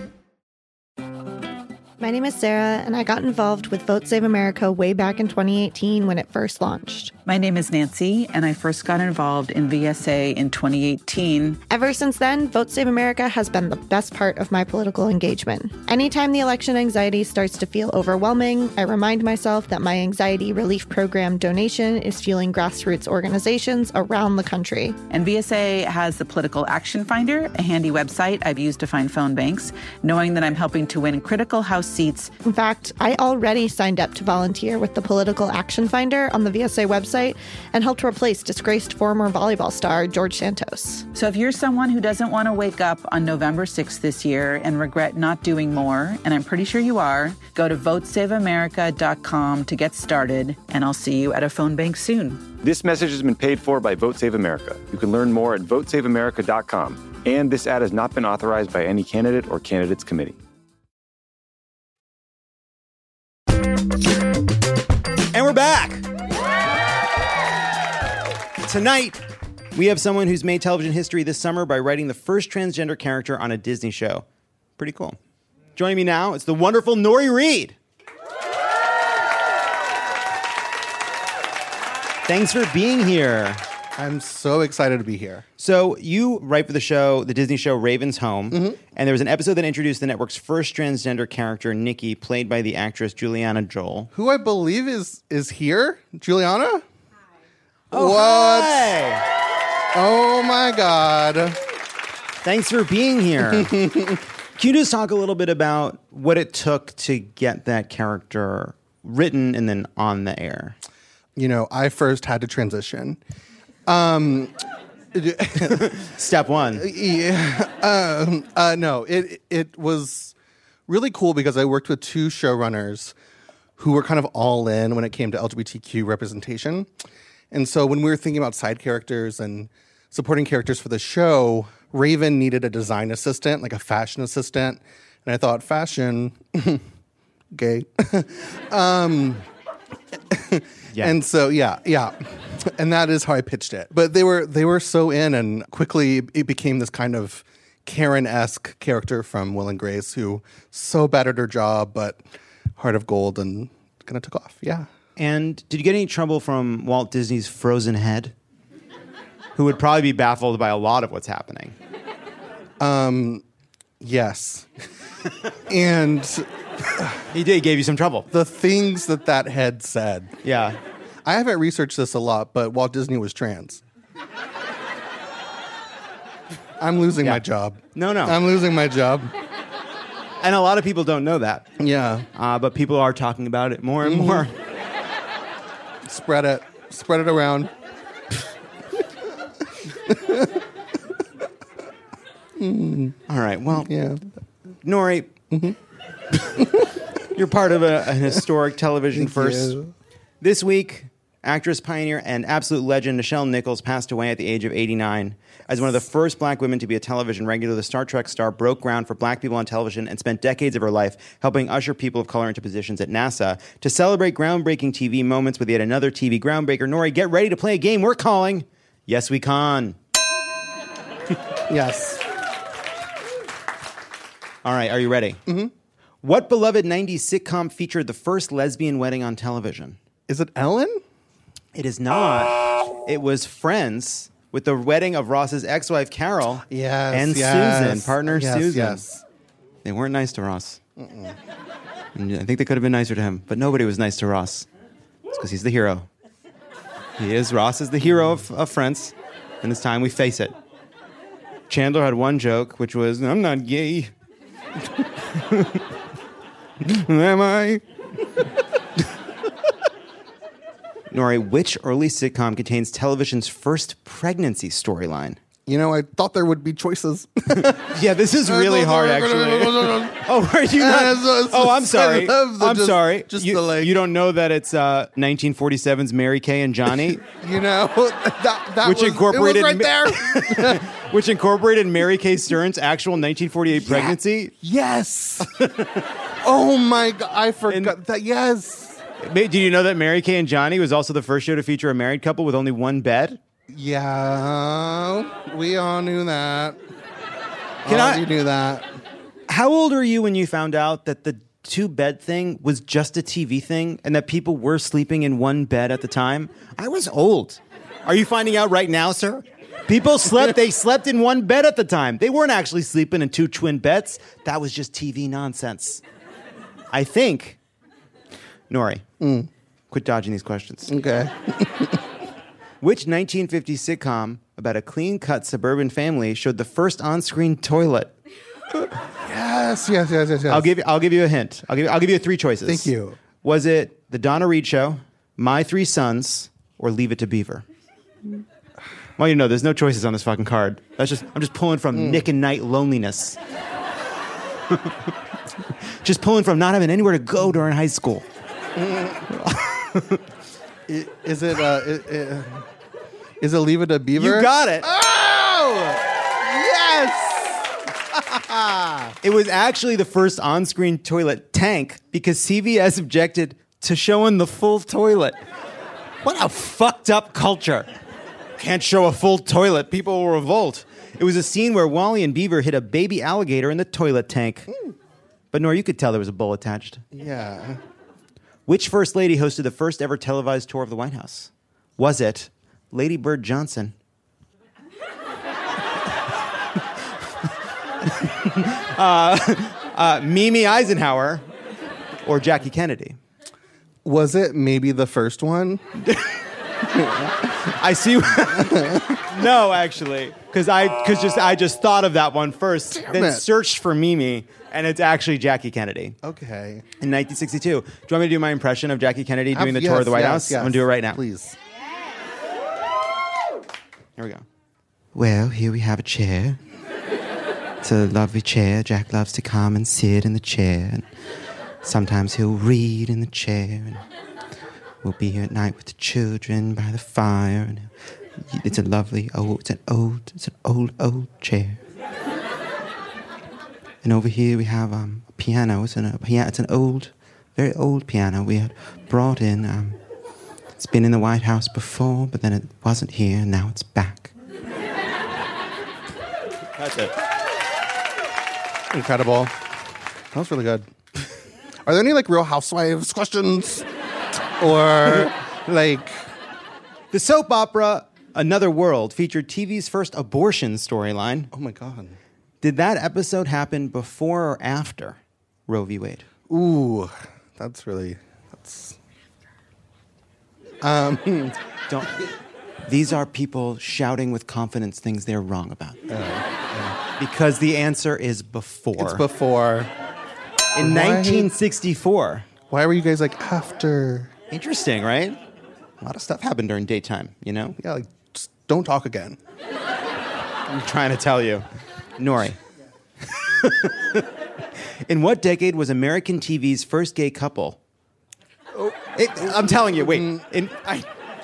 My name is Sarah, and I got involved with Vote Save America way back in 2018 when it first launched. My name is Nancy, and I first got involved in VSA in 2018. Ever since then, Vote Save America has been the best part of my political engagement. Anytime the election anxiety starts to feel overwhelming, I remind myself that my anxiety relief program donation is fueling grassroots organizations around the country. And VSA has the Political Action Finder, a handy website I've used to find phone banks, knowing that I'm helping to win critical House seats. In fact, I already signed up to volunteer with the Political Action Finder on the VSA website and helped replace disgraced former volleyball star George Santos. So if you're someone who doesn't want to wake up on November 6th this year and regret not doing more, and I'm pretty sure you are, go to votesaveamerica.com to get started, and I'll see you at a phone bank soon. This message has been paid for by Vote Save America. You can learn more at votesaveamerica.com. And this ad has not been authorized by any candidate or candidates committee. And we're back. Tonight, we have someone who's made television history this summer by writing the first transgender character on a Disney show. Pretty cool. Joining me now, it's the wonderful Nori Reed. Thanks for being here. I'm so excited to be here. So you write for the show, the Disney show Raven's Home, and there was an episode that introduced the network's first transgender character, Nikki, played by the actress Juliana Joel. Who I believe is here? Juliana? Hi. Oh, what? Hi. Oh, my God. Thanks for being here. Can you just talk a little bit about what it took to get that character written and then on the air? You know, I first had to transition. Step one. No, it was really cool because I worked with two showrunners who were kind of all in when it came to LGBTQ representation. And so when we were thinking about side characters and supporting characters for the show, Raven needed a design assistant, like a fashion assistant. And I thought, fashion, gay. Yeah. And so, yeah. And that is how I pitched it. But they were so in, and quickly it became this kind of Karen-esque character from Will and Grace who so bad at her job, but heart of gold, and kind of took off. Yeah. And did you get any trouble from Walt Disney's frozen head? Who would probably be baffled by a lot of what's happening. Yes. And he did. He gave you some trouble. The things that head said. Yeah. I haven't researched this a lot, but Walt Disney was trans. I'm losing my job. No. I'm losing my job. And a lot of people don't know that. Yeah. But people are talking about it more and more. Spread it around. All right. Well, yeah. Nori, you're part of a historic television first. You. This week, Actress, pioneer, and absolute legend Nichelle Nichols passed away at the age of 89. As one of the first black women to be a television regular, the Star Trek star broke ground for black people on television and spent decades of her life helping usher people of color into positions at NASA. To celebrate groundbreaking TV moments with yet another TV groundbreaker, Nori, get ready to play a game we're calling Yes We Con. Yes. All right, are you ready? Mm-hmm. What beloved 90s sitcom featured the first lesbian wedding on television? Is it Ellen? It is not. It was Friends with the wedding of Ross's ex-wife, Carol, and Susan, partner Susan. Yes. They weren't nice to Ross. And I think they could have been nicer to him, but nobody was nice to Ross. It's because he's the hero. Ross is the hero of Friends, and it's time we face it. Chandler had one joke, which was, I'm not gay. Am I? Nori, which early sitcom contains television's first pregnancy storyline? You know, I thought there would be choices. Yeah, this is really hard, actually. Oh, are you not? Oh, I'm sorry. I'm sorry. You don't know that it's 1947's Mary Kay and Johnny? You know, that which was, incorporated it was right there. Which incorporated Mary Kay Stern's actual 1948 pregnancy? Yes. Oh my God, I forgot that. Yes. Did you know that Mary Kay and Johnny was also the first show to feature a married couple with only one bed? Yeah, we all knew that. You knew that. How old are you when you found out that the two-bed thing was just a TV thing and that people were sleeping in one bed at the time? I was old. Are you finding out right now, sir? People they slept in one bed at the time. They weren't actually sleeping in two twin beds. That was just TV nonsense. I think... Nori, quit dodging these questions. Okay. Which 1950s sitcom about a clean-cut suburban family showed the first on-screen toilet? Yes. I'll give you a hint. I'll give you three choices. Thank you. Was it The Donna Reed Show, My Three Sons, or Leave It to Beaver? Well, you know, there's no choices on this fucking card. I'm just pulling from Nick and Night loneliness. Just pulling from not having anywhere to go during high school. Is it Leave It to Beaver? You got it. Oh! Yes! It was actually the first on-screen toilet tank because CBS objected to showing the full toilet. What a fucked up culture. Can't show a full toilet. People will revolt. It was a scene where Wally and Beaver hit a baby alligator in the toilet tank. But Nora, you could tell there was a bull attached. Yeah. Which First Lady hosted the first ever televised tour of the White House? Was it Lady Bird Johnson? Mimi Eisenhower? Or Jackie Kennedy? Was it maybe the first one? I see. No, actually, because I just thought of that one first, then searched for Mimi, and it's actually Jackie Kennedy. Okay. In 1962. Do you want me to do my impression of Jackie Kennedy doing the tour of the White House? Yes. I'm going to do it right now. Please. Here we go. Well, here we have a chair. It's a lovely chair. Jack loves to come and sit in the chair. And sometimes he'll read in the chair. And we'll be here at night with the children by the fire. And it's a lovely it's an old chair. And over here we have a piano. It's an old, very old piano we had brought in. It's been in the White House before, but then it wasn't here, and now it's back. That's it. Incredible. That was really good. Are there any Real Housewives questions? Or The soap opera Another World featured TV's first abortion storyline. Oh my God. Did that episode happen before or after Roe v. Wade? Ooh, that's Don't. These are people shouting with confidence things they're wrong about. Because the answer is before. It's before. In 1964. Why were you guys after? Interesting, right? A lot of stuff happened during daytime, you know? Yeah, just don't talk again. I'm trying to tell you. Nori. In what decade was American TV's first gay couple? I'm telling you, wait.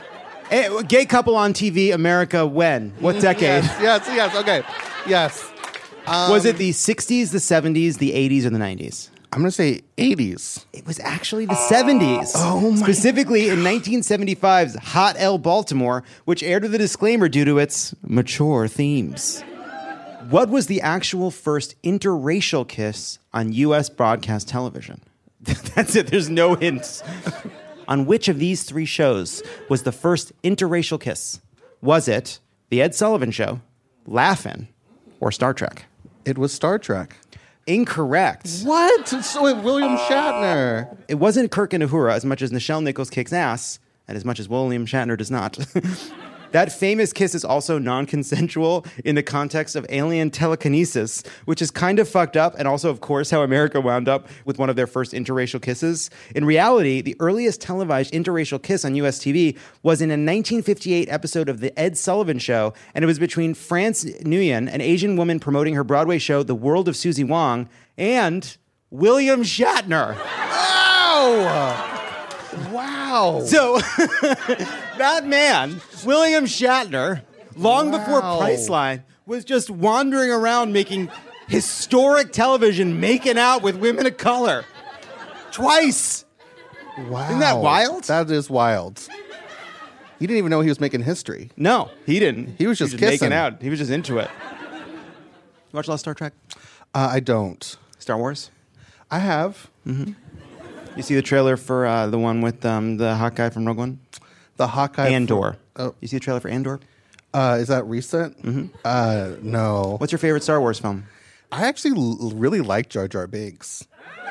Gay couple on TV, America, when? What decade? Yes, okay. Yes. Was it the 60s, the 70s, the 80s, or the 90s? I'm going to say 80s. It was actually the 70s. Oh, my Specifically in 1975's Hot L Baltimore, which aired with a disclaimer due to its mature themes. What was the actual first interracial kiss on U.S. broadcast television? That's it. There's no hints. On which of these three shows was the first interracial kiss? Was it The Ed Sullivan Show, Laugh-In, or Star Trek? It was Star Trek. Incorrect. What? So William Shatner. It wasn't Kirk and Uhura as much as Nichelle Nichols kicks ass, and as much as William Shatner does not. That famous kiss is also non-consensual in the context of alien telekinesis, which is kind of fucked up, and also, of course, how America wound up with one of their first interracial kisses. In reality, the earliest televised interracial kiss on US TV was in a 1958 episode of The Ed Sullivan Show, and it was between France Nguyen, an Asian woman promoting her Broadway show The World of Susie Wong, and William Shatner. Oh! Wow. So, that man, William Shatner, long before Priceline, was just wandering around making historic television, making out with women of color. Twice. Wow. Isn't that wild? That is wild. He didn't even know he was making history. No, he didn't. He was just kissing. making out. He was just into it. You watch a lot of Star Trek? I don't. Star Wars? I have. Mm-hmm. You see the trailer for the one with the hot guy from Rogue One? The hot guy Andor. Oh. You see the trailer for Andor? Is that recent? Mm-hmm. No. What's your favorite Star Wars film? I actually really like Jar Jar Binks.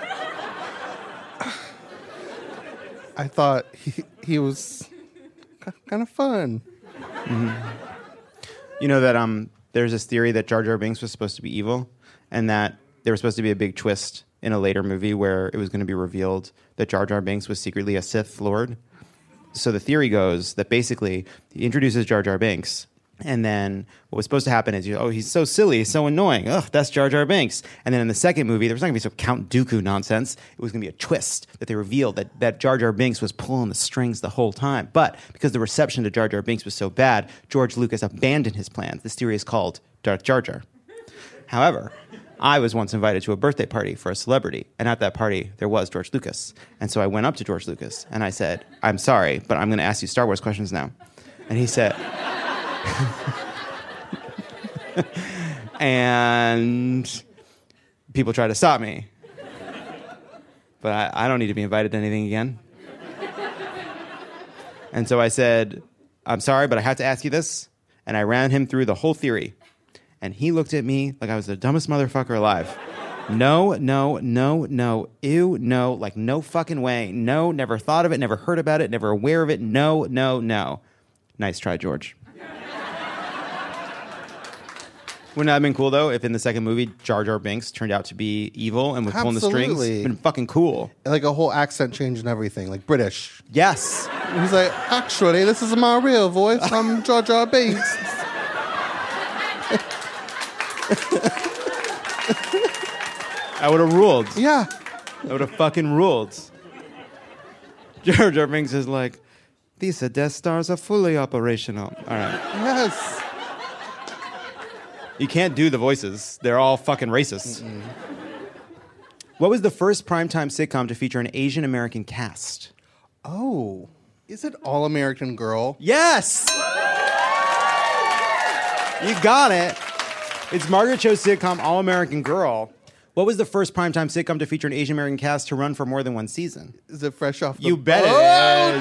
I thought he was kind of fun. Mm-hmm. You know that there's this theory that Jar Jar Binks was supposed to be evil, and that there was supposed to be a big twist in a later movie where it was going to be revealed that Jar Jar Binks was secretly a Sith Lord. So the theory goes that basically he introduces Jar Jar Binks, and then what was supposed to happen is, he's so silly, he's so annoying. Ugh, that's Jar Jar Binks. And then in the second movie, there was not going to be some Count Dooku nonsense. It was going to be a twist that they revealed that Jar Jar Binks was pulling the strings the whole time. But because the reception to Jar Jar Binks was so bad, George Lucas abandoned his plans. This theory is called Darth Jar Jar. However, I was once invited to a birthday party for a celebrity, and at that party, there was George Lucas. And so I went up to George Lucas, and I said, I'm sorry, but I'm going to ask you Star Wars questions now. And he said... and people tried to stop me. But I don't need to be invited to anything again. And so I said, I'm sorry, but I have to ask you this. And I ran him through the whole theory. And he looked at me like I was the dumbest motherfucker alive. No, ew, no, like no fucking way. No, never thought of it, never heard about it, never aware of it. No. Nice try, George. Wouldn't that have been cool, though, if in the second movie, Jar Jar Binks turned out to be evil and was pulling the strings? Absolutely. It'd been fucking cool. Like a whole accent change and everything, like British. Yes. And he's like, actually, this is my real voice. I'm Jar Jar Binks. I would have ruled. Yeah. I would have fucking ruled. Jar Jar Binks is like, these Death Stars are fully operational. All right. Yes. You can't do the voices. They're all fucking racist. Mm-mm. What was the first primetime sitcom to feature an Asian American cast? Oh. Is it All American Girl? Yes! You got it. It's Margaret Cho's sitcom All American Girl. What was the first primetime sitcom to feature an Asian American cast to run for more than one season? Is it Fresh Off the You bet Boat? it is.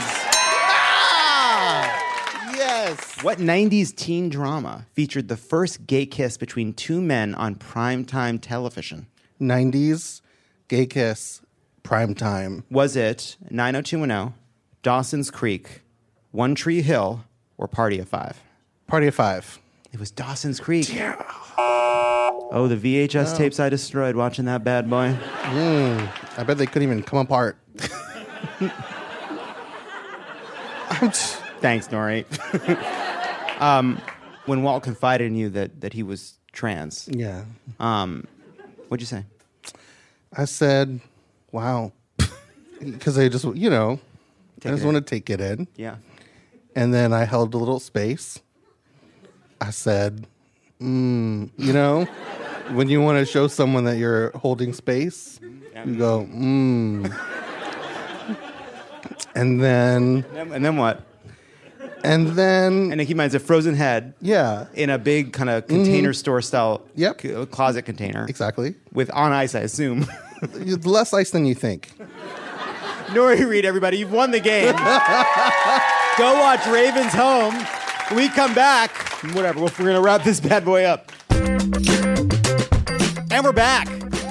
Yes. What 90s teen drama featured the first gay kiss between two men on primetime television? 90s gay kiss primetime. Was it 90210, Dawson's Creek, One Tree Hill, or Party of Five? Party of Five. It was Dawson's Creek. Yeah. Oh, the VHS tapes I destroyed watching that bad boy. I bet they couldn't even come apart. Thanks, Nori. When Walt confided in you that he was trans, Yeah. what'd you say? I said, wow. Because I just, I just want to take it in. Yeah. And then I held a little space. I said, you know, when you want to show someone that you're holding space, you go, And then... And then what? And then... And keep in mind, it's a frozen head. Yeah. In a big kind of container store style closet container. Exactly. With on ice, I assume. Less ice than you think. Nori Reed, everybody, you've won the game. Go watch Ravens Home. When we come back, whatever, we're going to wrap this bad boy up. And we're back.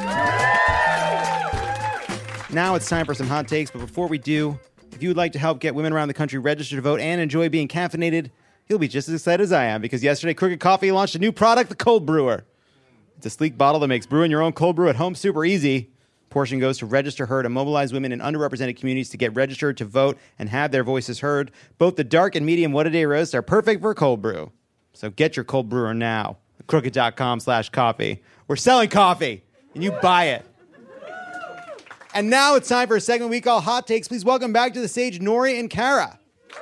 Now it's time for some hot takes, but before we do, if you would like to help get women around the country registered to vote and enjoy being caffeinated, you'll be just as excited as I am, because yesterday Crooked Coffee launched a new product, the Cold Brewer. It's a sleek bottle that makes brewing your own cold brew at home super easy. Portion goes to register her to mobilize women in underrepresented communities to get registered to vote and have their voices heard. Both the dark and medium What-A-Day roasts are perfect for a cold brew. So get your cold brewer now. Crooked.com/coffee. We're selling coffee, and you buy it. And now it's time for a segment we call Hot Takes. Please welcome back to the stage Nori and Kara.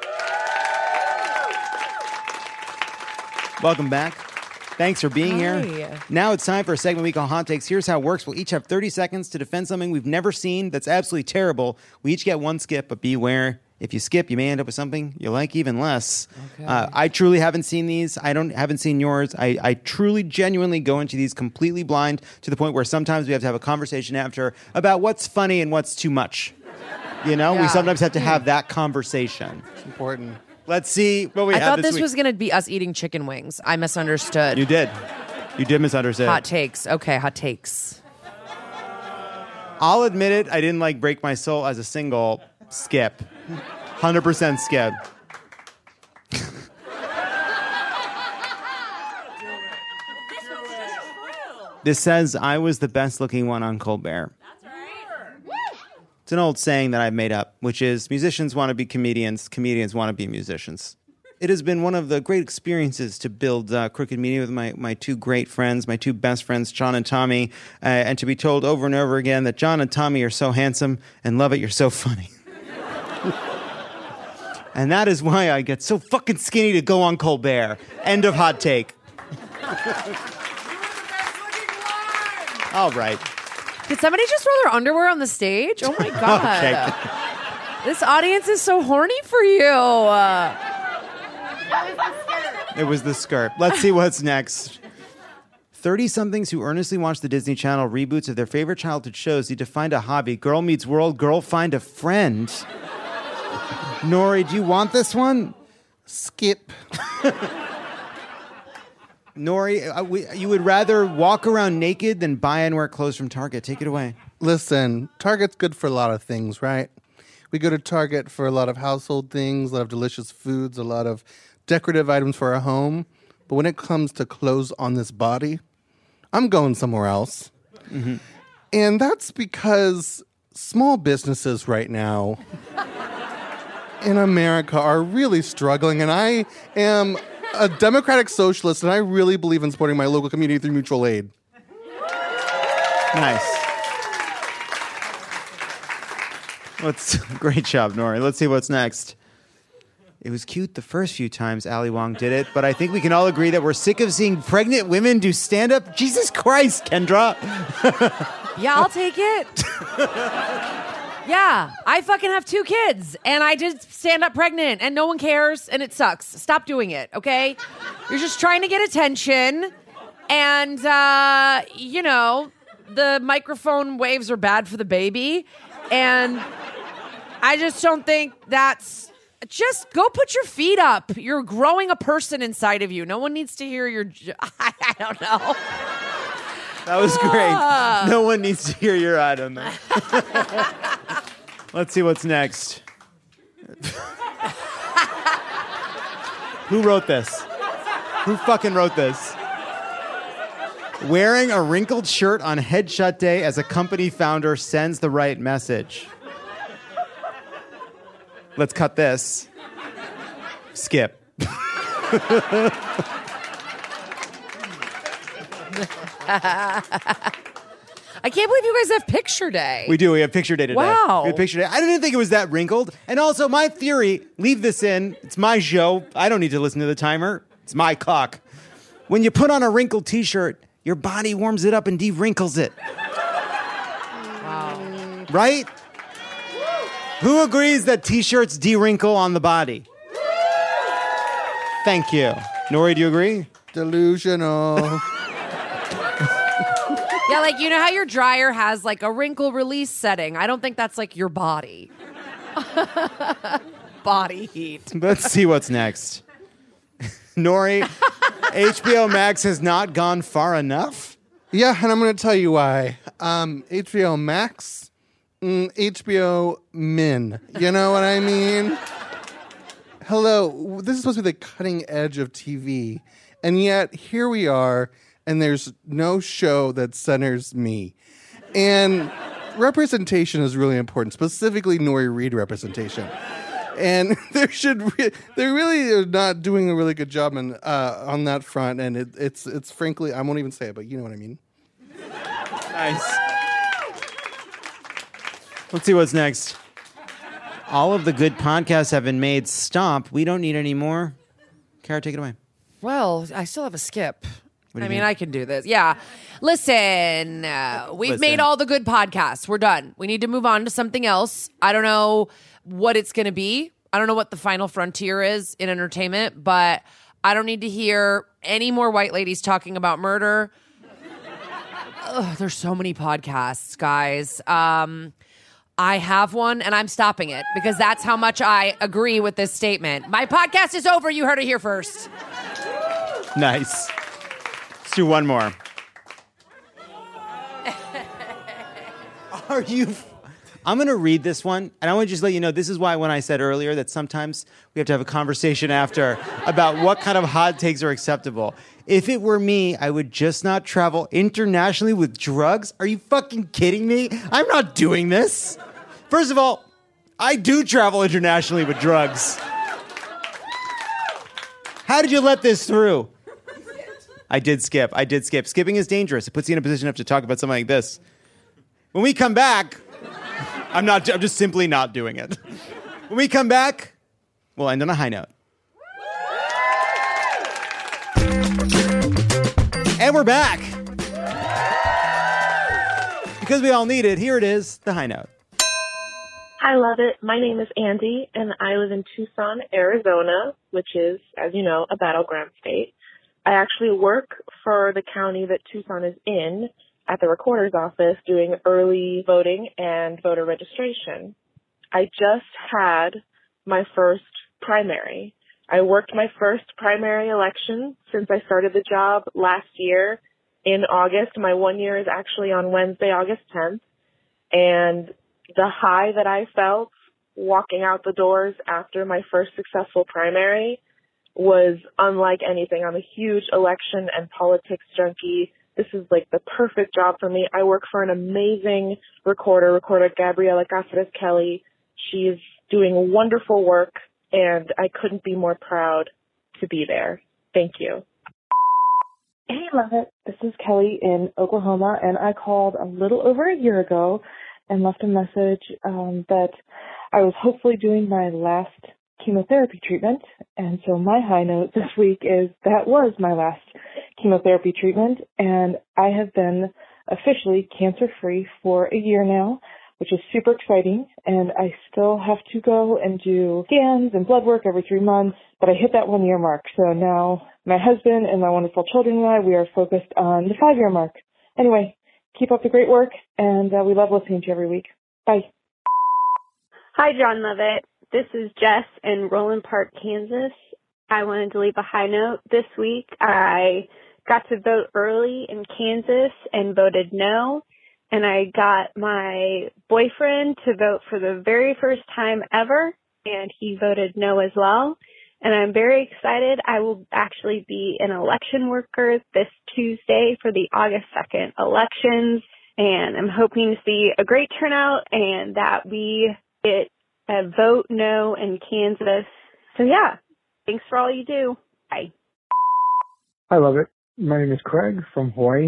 Welcome back. Thanks for being here. Now it's time for a segment we call Hot Takes. Here's how it works. We'll each have 30 seconds to defend something we've never seen that's absolutely terrible. We each get one skip, but beware. If you skip, you may end up with something you like even less. Okay. I truly haven't seen these. Haven't seen yours. I truly, genuinely go into these completely blind to the point where sometimes we have to have a conversation after about what's funny and what's too much. You know, we sometimes have to have that conversation. It's important. Let's see what we have this week. I thought this was going to be us eating chicken wings. I misunderstood. You did. You did misunderstand. Hot takes. Okay, hot takes. I'll admit it. I didn't break my soul as a single. Skip. 100% skip. This says I was the best looking one on Colbert. It's an old saying that I've made up, which is musicians want to be comedians, comedians want to be musicians. It has been one of the great experiences to build Crooked Media with my two great friends, my two best friends, John and Tommy, and to be told over and over again that John and Tommy are so handsome and love it, you're so funny. And that is why I get so fucking skinny to go on Colbert. End of hot take. All right. Did somebody just throw their underwear on the stage? Oh my God. Okay. This audience is so horny for you. It was the skirt. Let's see what's next. 30-somethings who earnestly watch the Disney Channel reboots of their favorite childhood shows need to find a hobby. Girl meets world, girl find a friend. Nori, do you want this one? Skip. Nori, you would rather walk around naked than buy and wear clothes from Target. Take it away. Listen, Target's good for a lot of things, right? We go to Target for a lot of household things, a lot of delicious foods, a lot of decorative items for our home. But when it comes to clothes on this body, I'm going somewhere else. Mm-hmm. And that's because small businesses right now in America are really struggling. And I am a democratic socialist, and I really believe in supporting my local community through mutual aid. Nice. Great job, Nori. Let's see what's next. It was cute the first few times Ali Wong did it, but I think we can all agree that we're sick of seeing pregnant women do stand-up. Jesus Christ, Kendra. Yeah, I'll take it. Yeah, I fucking have 2 kids, and I did stand up pregnant, and no one cares, and it sucks. Stop doing it, okay? You're just trying to get attention, and, the microphone waves are bad for the baby, and I just don't think that's... Just go put your feet up. You're growing a person inside of you. No one needs to hear your... I don't know. That was great. No one needs to hear your I don't know. Let's see what's next. Who wrote this? Who fucking wrote this? Wearing a wrinkled shirt on headshot day as a company founder sends the right message. Let's cut this. Skip. I can't believe you guys have picture day. We do. We have picture day today. Wow. We have picture day. I didn't think it was that wrinkled. And also, my theory, leave this in. It's my show. I don't need to listen to the timer. It's my cock. When you put on a wrinkled t-shirt, your body warms it up and de-wrinkles it. Wow. Right? Who agrees that t-shirts de-wrinkle on the body? Thank you. Nori, do you agree? Delusional. Yeah, like, you know how your dryer has like a wrinkle release setting? I don't think that's like your body. Body heat. Let's see what's next. Nori, HBO Max has not gone far enough? Yeah, and I'm going to tell you why. HBO Max, HBO Min. You know what I mean? Hello, this is supposed to be the cutting edge of TV, and yet here we are, and there's no show that centers me. And representation is really important, specifically Nori Reed representation. And they really are not doing a really good job on that front, and it's frankly, I won't even say it, but you know what I mean. Nice. Let's see what's next. All of the good podcasts have been made. Stomp. We don't need any more. Kara, take it away. Well, I still have a skip. What do you I mean, mean? I can do this. Yeah. Listen, we've made all the good podcasts. We're done. We need to move on to something else. I don't know what it's going to be. I don't know what the final frontier is in entertainment, but I don't need to hear any more white ladies talking about murder. Ugh, there's so many podcasts, guys. I have one, and I'm stopping it because that's how much I agree with this statement. My podcast is over. You heard it here first. Nice. Let's do one more. Are you... I'm going to read this one, and I want to just let you know, this is why when I said earlier that sometimes we have to have a conversation after about what kind of hot takes are acceptable. If it were me, I would just not travel internationally with drugs. Are you fucking kidding me? I'm not doing this. First of all, I do travel internationally with drugs. How did you let this through? I did skip. Skipping is dangerous. It puts you in a position to have to talk about something like this. When we come back... I'm just simply not doing it. When we come back, we'll end on a high note. And we're back. Because we all need it, here it is, the high note. I love it. My name is Andy, and I live in Tucson, Arizona, which is, as you know, a battleground state. I actually work for the county that Tucson is in, at the recorder's office doing early voting and voter registration. I just had my first primary. I worked my first primary election since I started the job last year in August. My 1 year is actually on Wednesday, August 10th. And the high that I felt walking out the doors after my first successful primary was unlike anything. I'm a huge election and politics junkie. This is like the perfect job for me. I work for an amazing recorder Gabriela Cáceres-Kelly. She's doing wonderful work, and I couldn't be more proud to be there. Thank you. Hey, love it. This is Kelly in Oklahoma, and I called a little over a year ago and left a message that I was hopefully doing my last chemotherapy treatment. And so my high note this week is that was my last chemotherapy treatment, and I have been officially cancer-free for a year now, which is super exciting, and I still have to go and do scans and blood work every 3 months, but I hit that 1 year mark. So now my husband and my wonderful children and I, we are focused on the 5 year mark. Anyway, keep up the great work, and we love listening to you every week. Bye. Hi, John Lovett. This is Jess in Roland Park, Kansas. I wanted to leave a high note. This week, I got to vote early in Kansas and voted no. And I got my boyfriend to vote for the very first time ever, and he voted no as well. And I'm very excited. I will actually be an election worker this Tuesday for the August 2nd elections. And I'm hoping to see a great turnout and that we get a vote no in Kansas. So yeah, thanks for all you do. Bye. I love it. My name is Craig from Hawaii.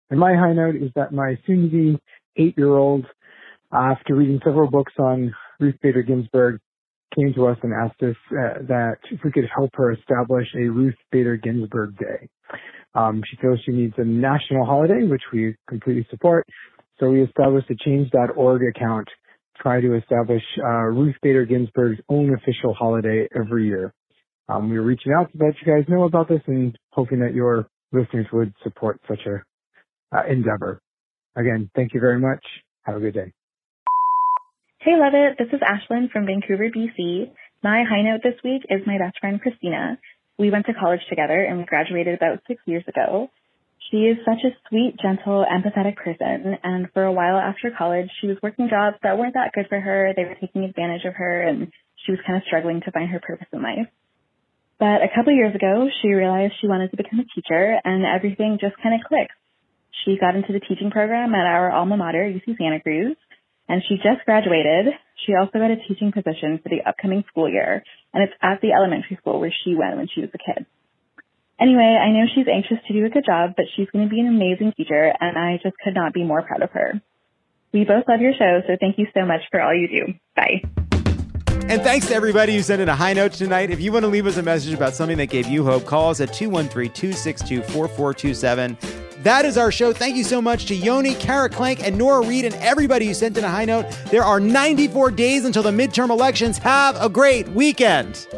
And my high note is that my soon-to-be 8-year-old, after reading several books on Ruth Bader Ginsburg, came to us and asked us that if we could help her establish a Ruth Bader Ginsburg Day. She feels she needs a national holiday, which we completely support. So we established a Change.org account to try to establish Ruth Bader Ginsburg's own official holiday every year. We were reaching out to let you guys know about this and hoping that your listeners would support such a endeavor. Again, thank you very much. Have a good day. Hey, Levitt. This is Ashlyn from Vancouver, BC. My high note this week is my best friend, Christina. We went to college together and we graduated about 6 years ago. She is such a sweet, gentle, empathetic person. And for a while after college, she was working jobs that weren't that good for her. They were taking advantage of her and she was kind of struggling to find her purpose in life. But a couple years ago, she realized she wanted to become a teacher and everything just kind of clicked. She got into the teaching program at our alma mater, UC Santa Cruz, and she just graduated. She also got a teaching position for the upcoming school year, and it's at the elementary school where she went when she was a kid. Anyway, I know she's anxious to do a good job, but she's going to be an amazing teacher, and I just could not be more proud of her. We both love your show, so thank you so much for all you do. Bye. And thanks to everybody who sent in a high note tonight. If you want to leave us a message about something that gave you hope, call us at 213-262-4427. That is our show. Thank you so much to Yoni, Kara Clank, and Nora Reed, and everybody who sent in a high note. There are 94 days until the midterm elections. Have a great weekend.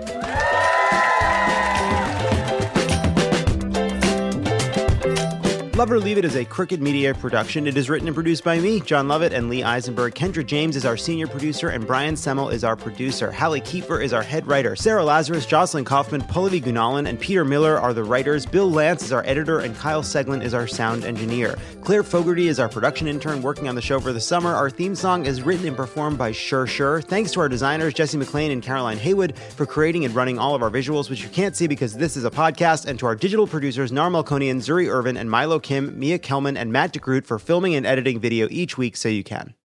Love or Leave It is a Crooked Media production. It is written and produced by me, John Lovett, and Lee Eisenberg. Kendra James is our senior producer, and Brian Semmel is our producer. Hallie Kiefer is our head writer. Sarah Lazarus, Jocelyn Kaufman, Pallavi Gunalan, and Peter Miller are the writers. Bill Lance is our editor, and Kyle Seglin is our sound engineer. Claire Fogarty is our production intern working on the show for the summer. Our theme song is written and performed by Sure. Thanks to our designers, Jesse McLean and Caroline Haywood, for creating and running all of our visuals, which you can't see because this is a podcast, and to our digital producers, Nar Melkonian, Zuri Irvin, and Milo Kim, Mia Kelman, and Matt DeGroot for filming and editing video each week so you can.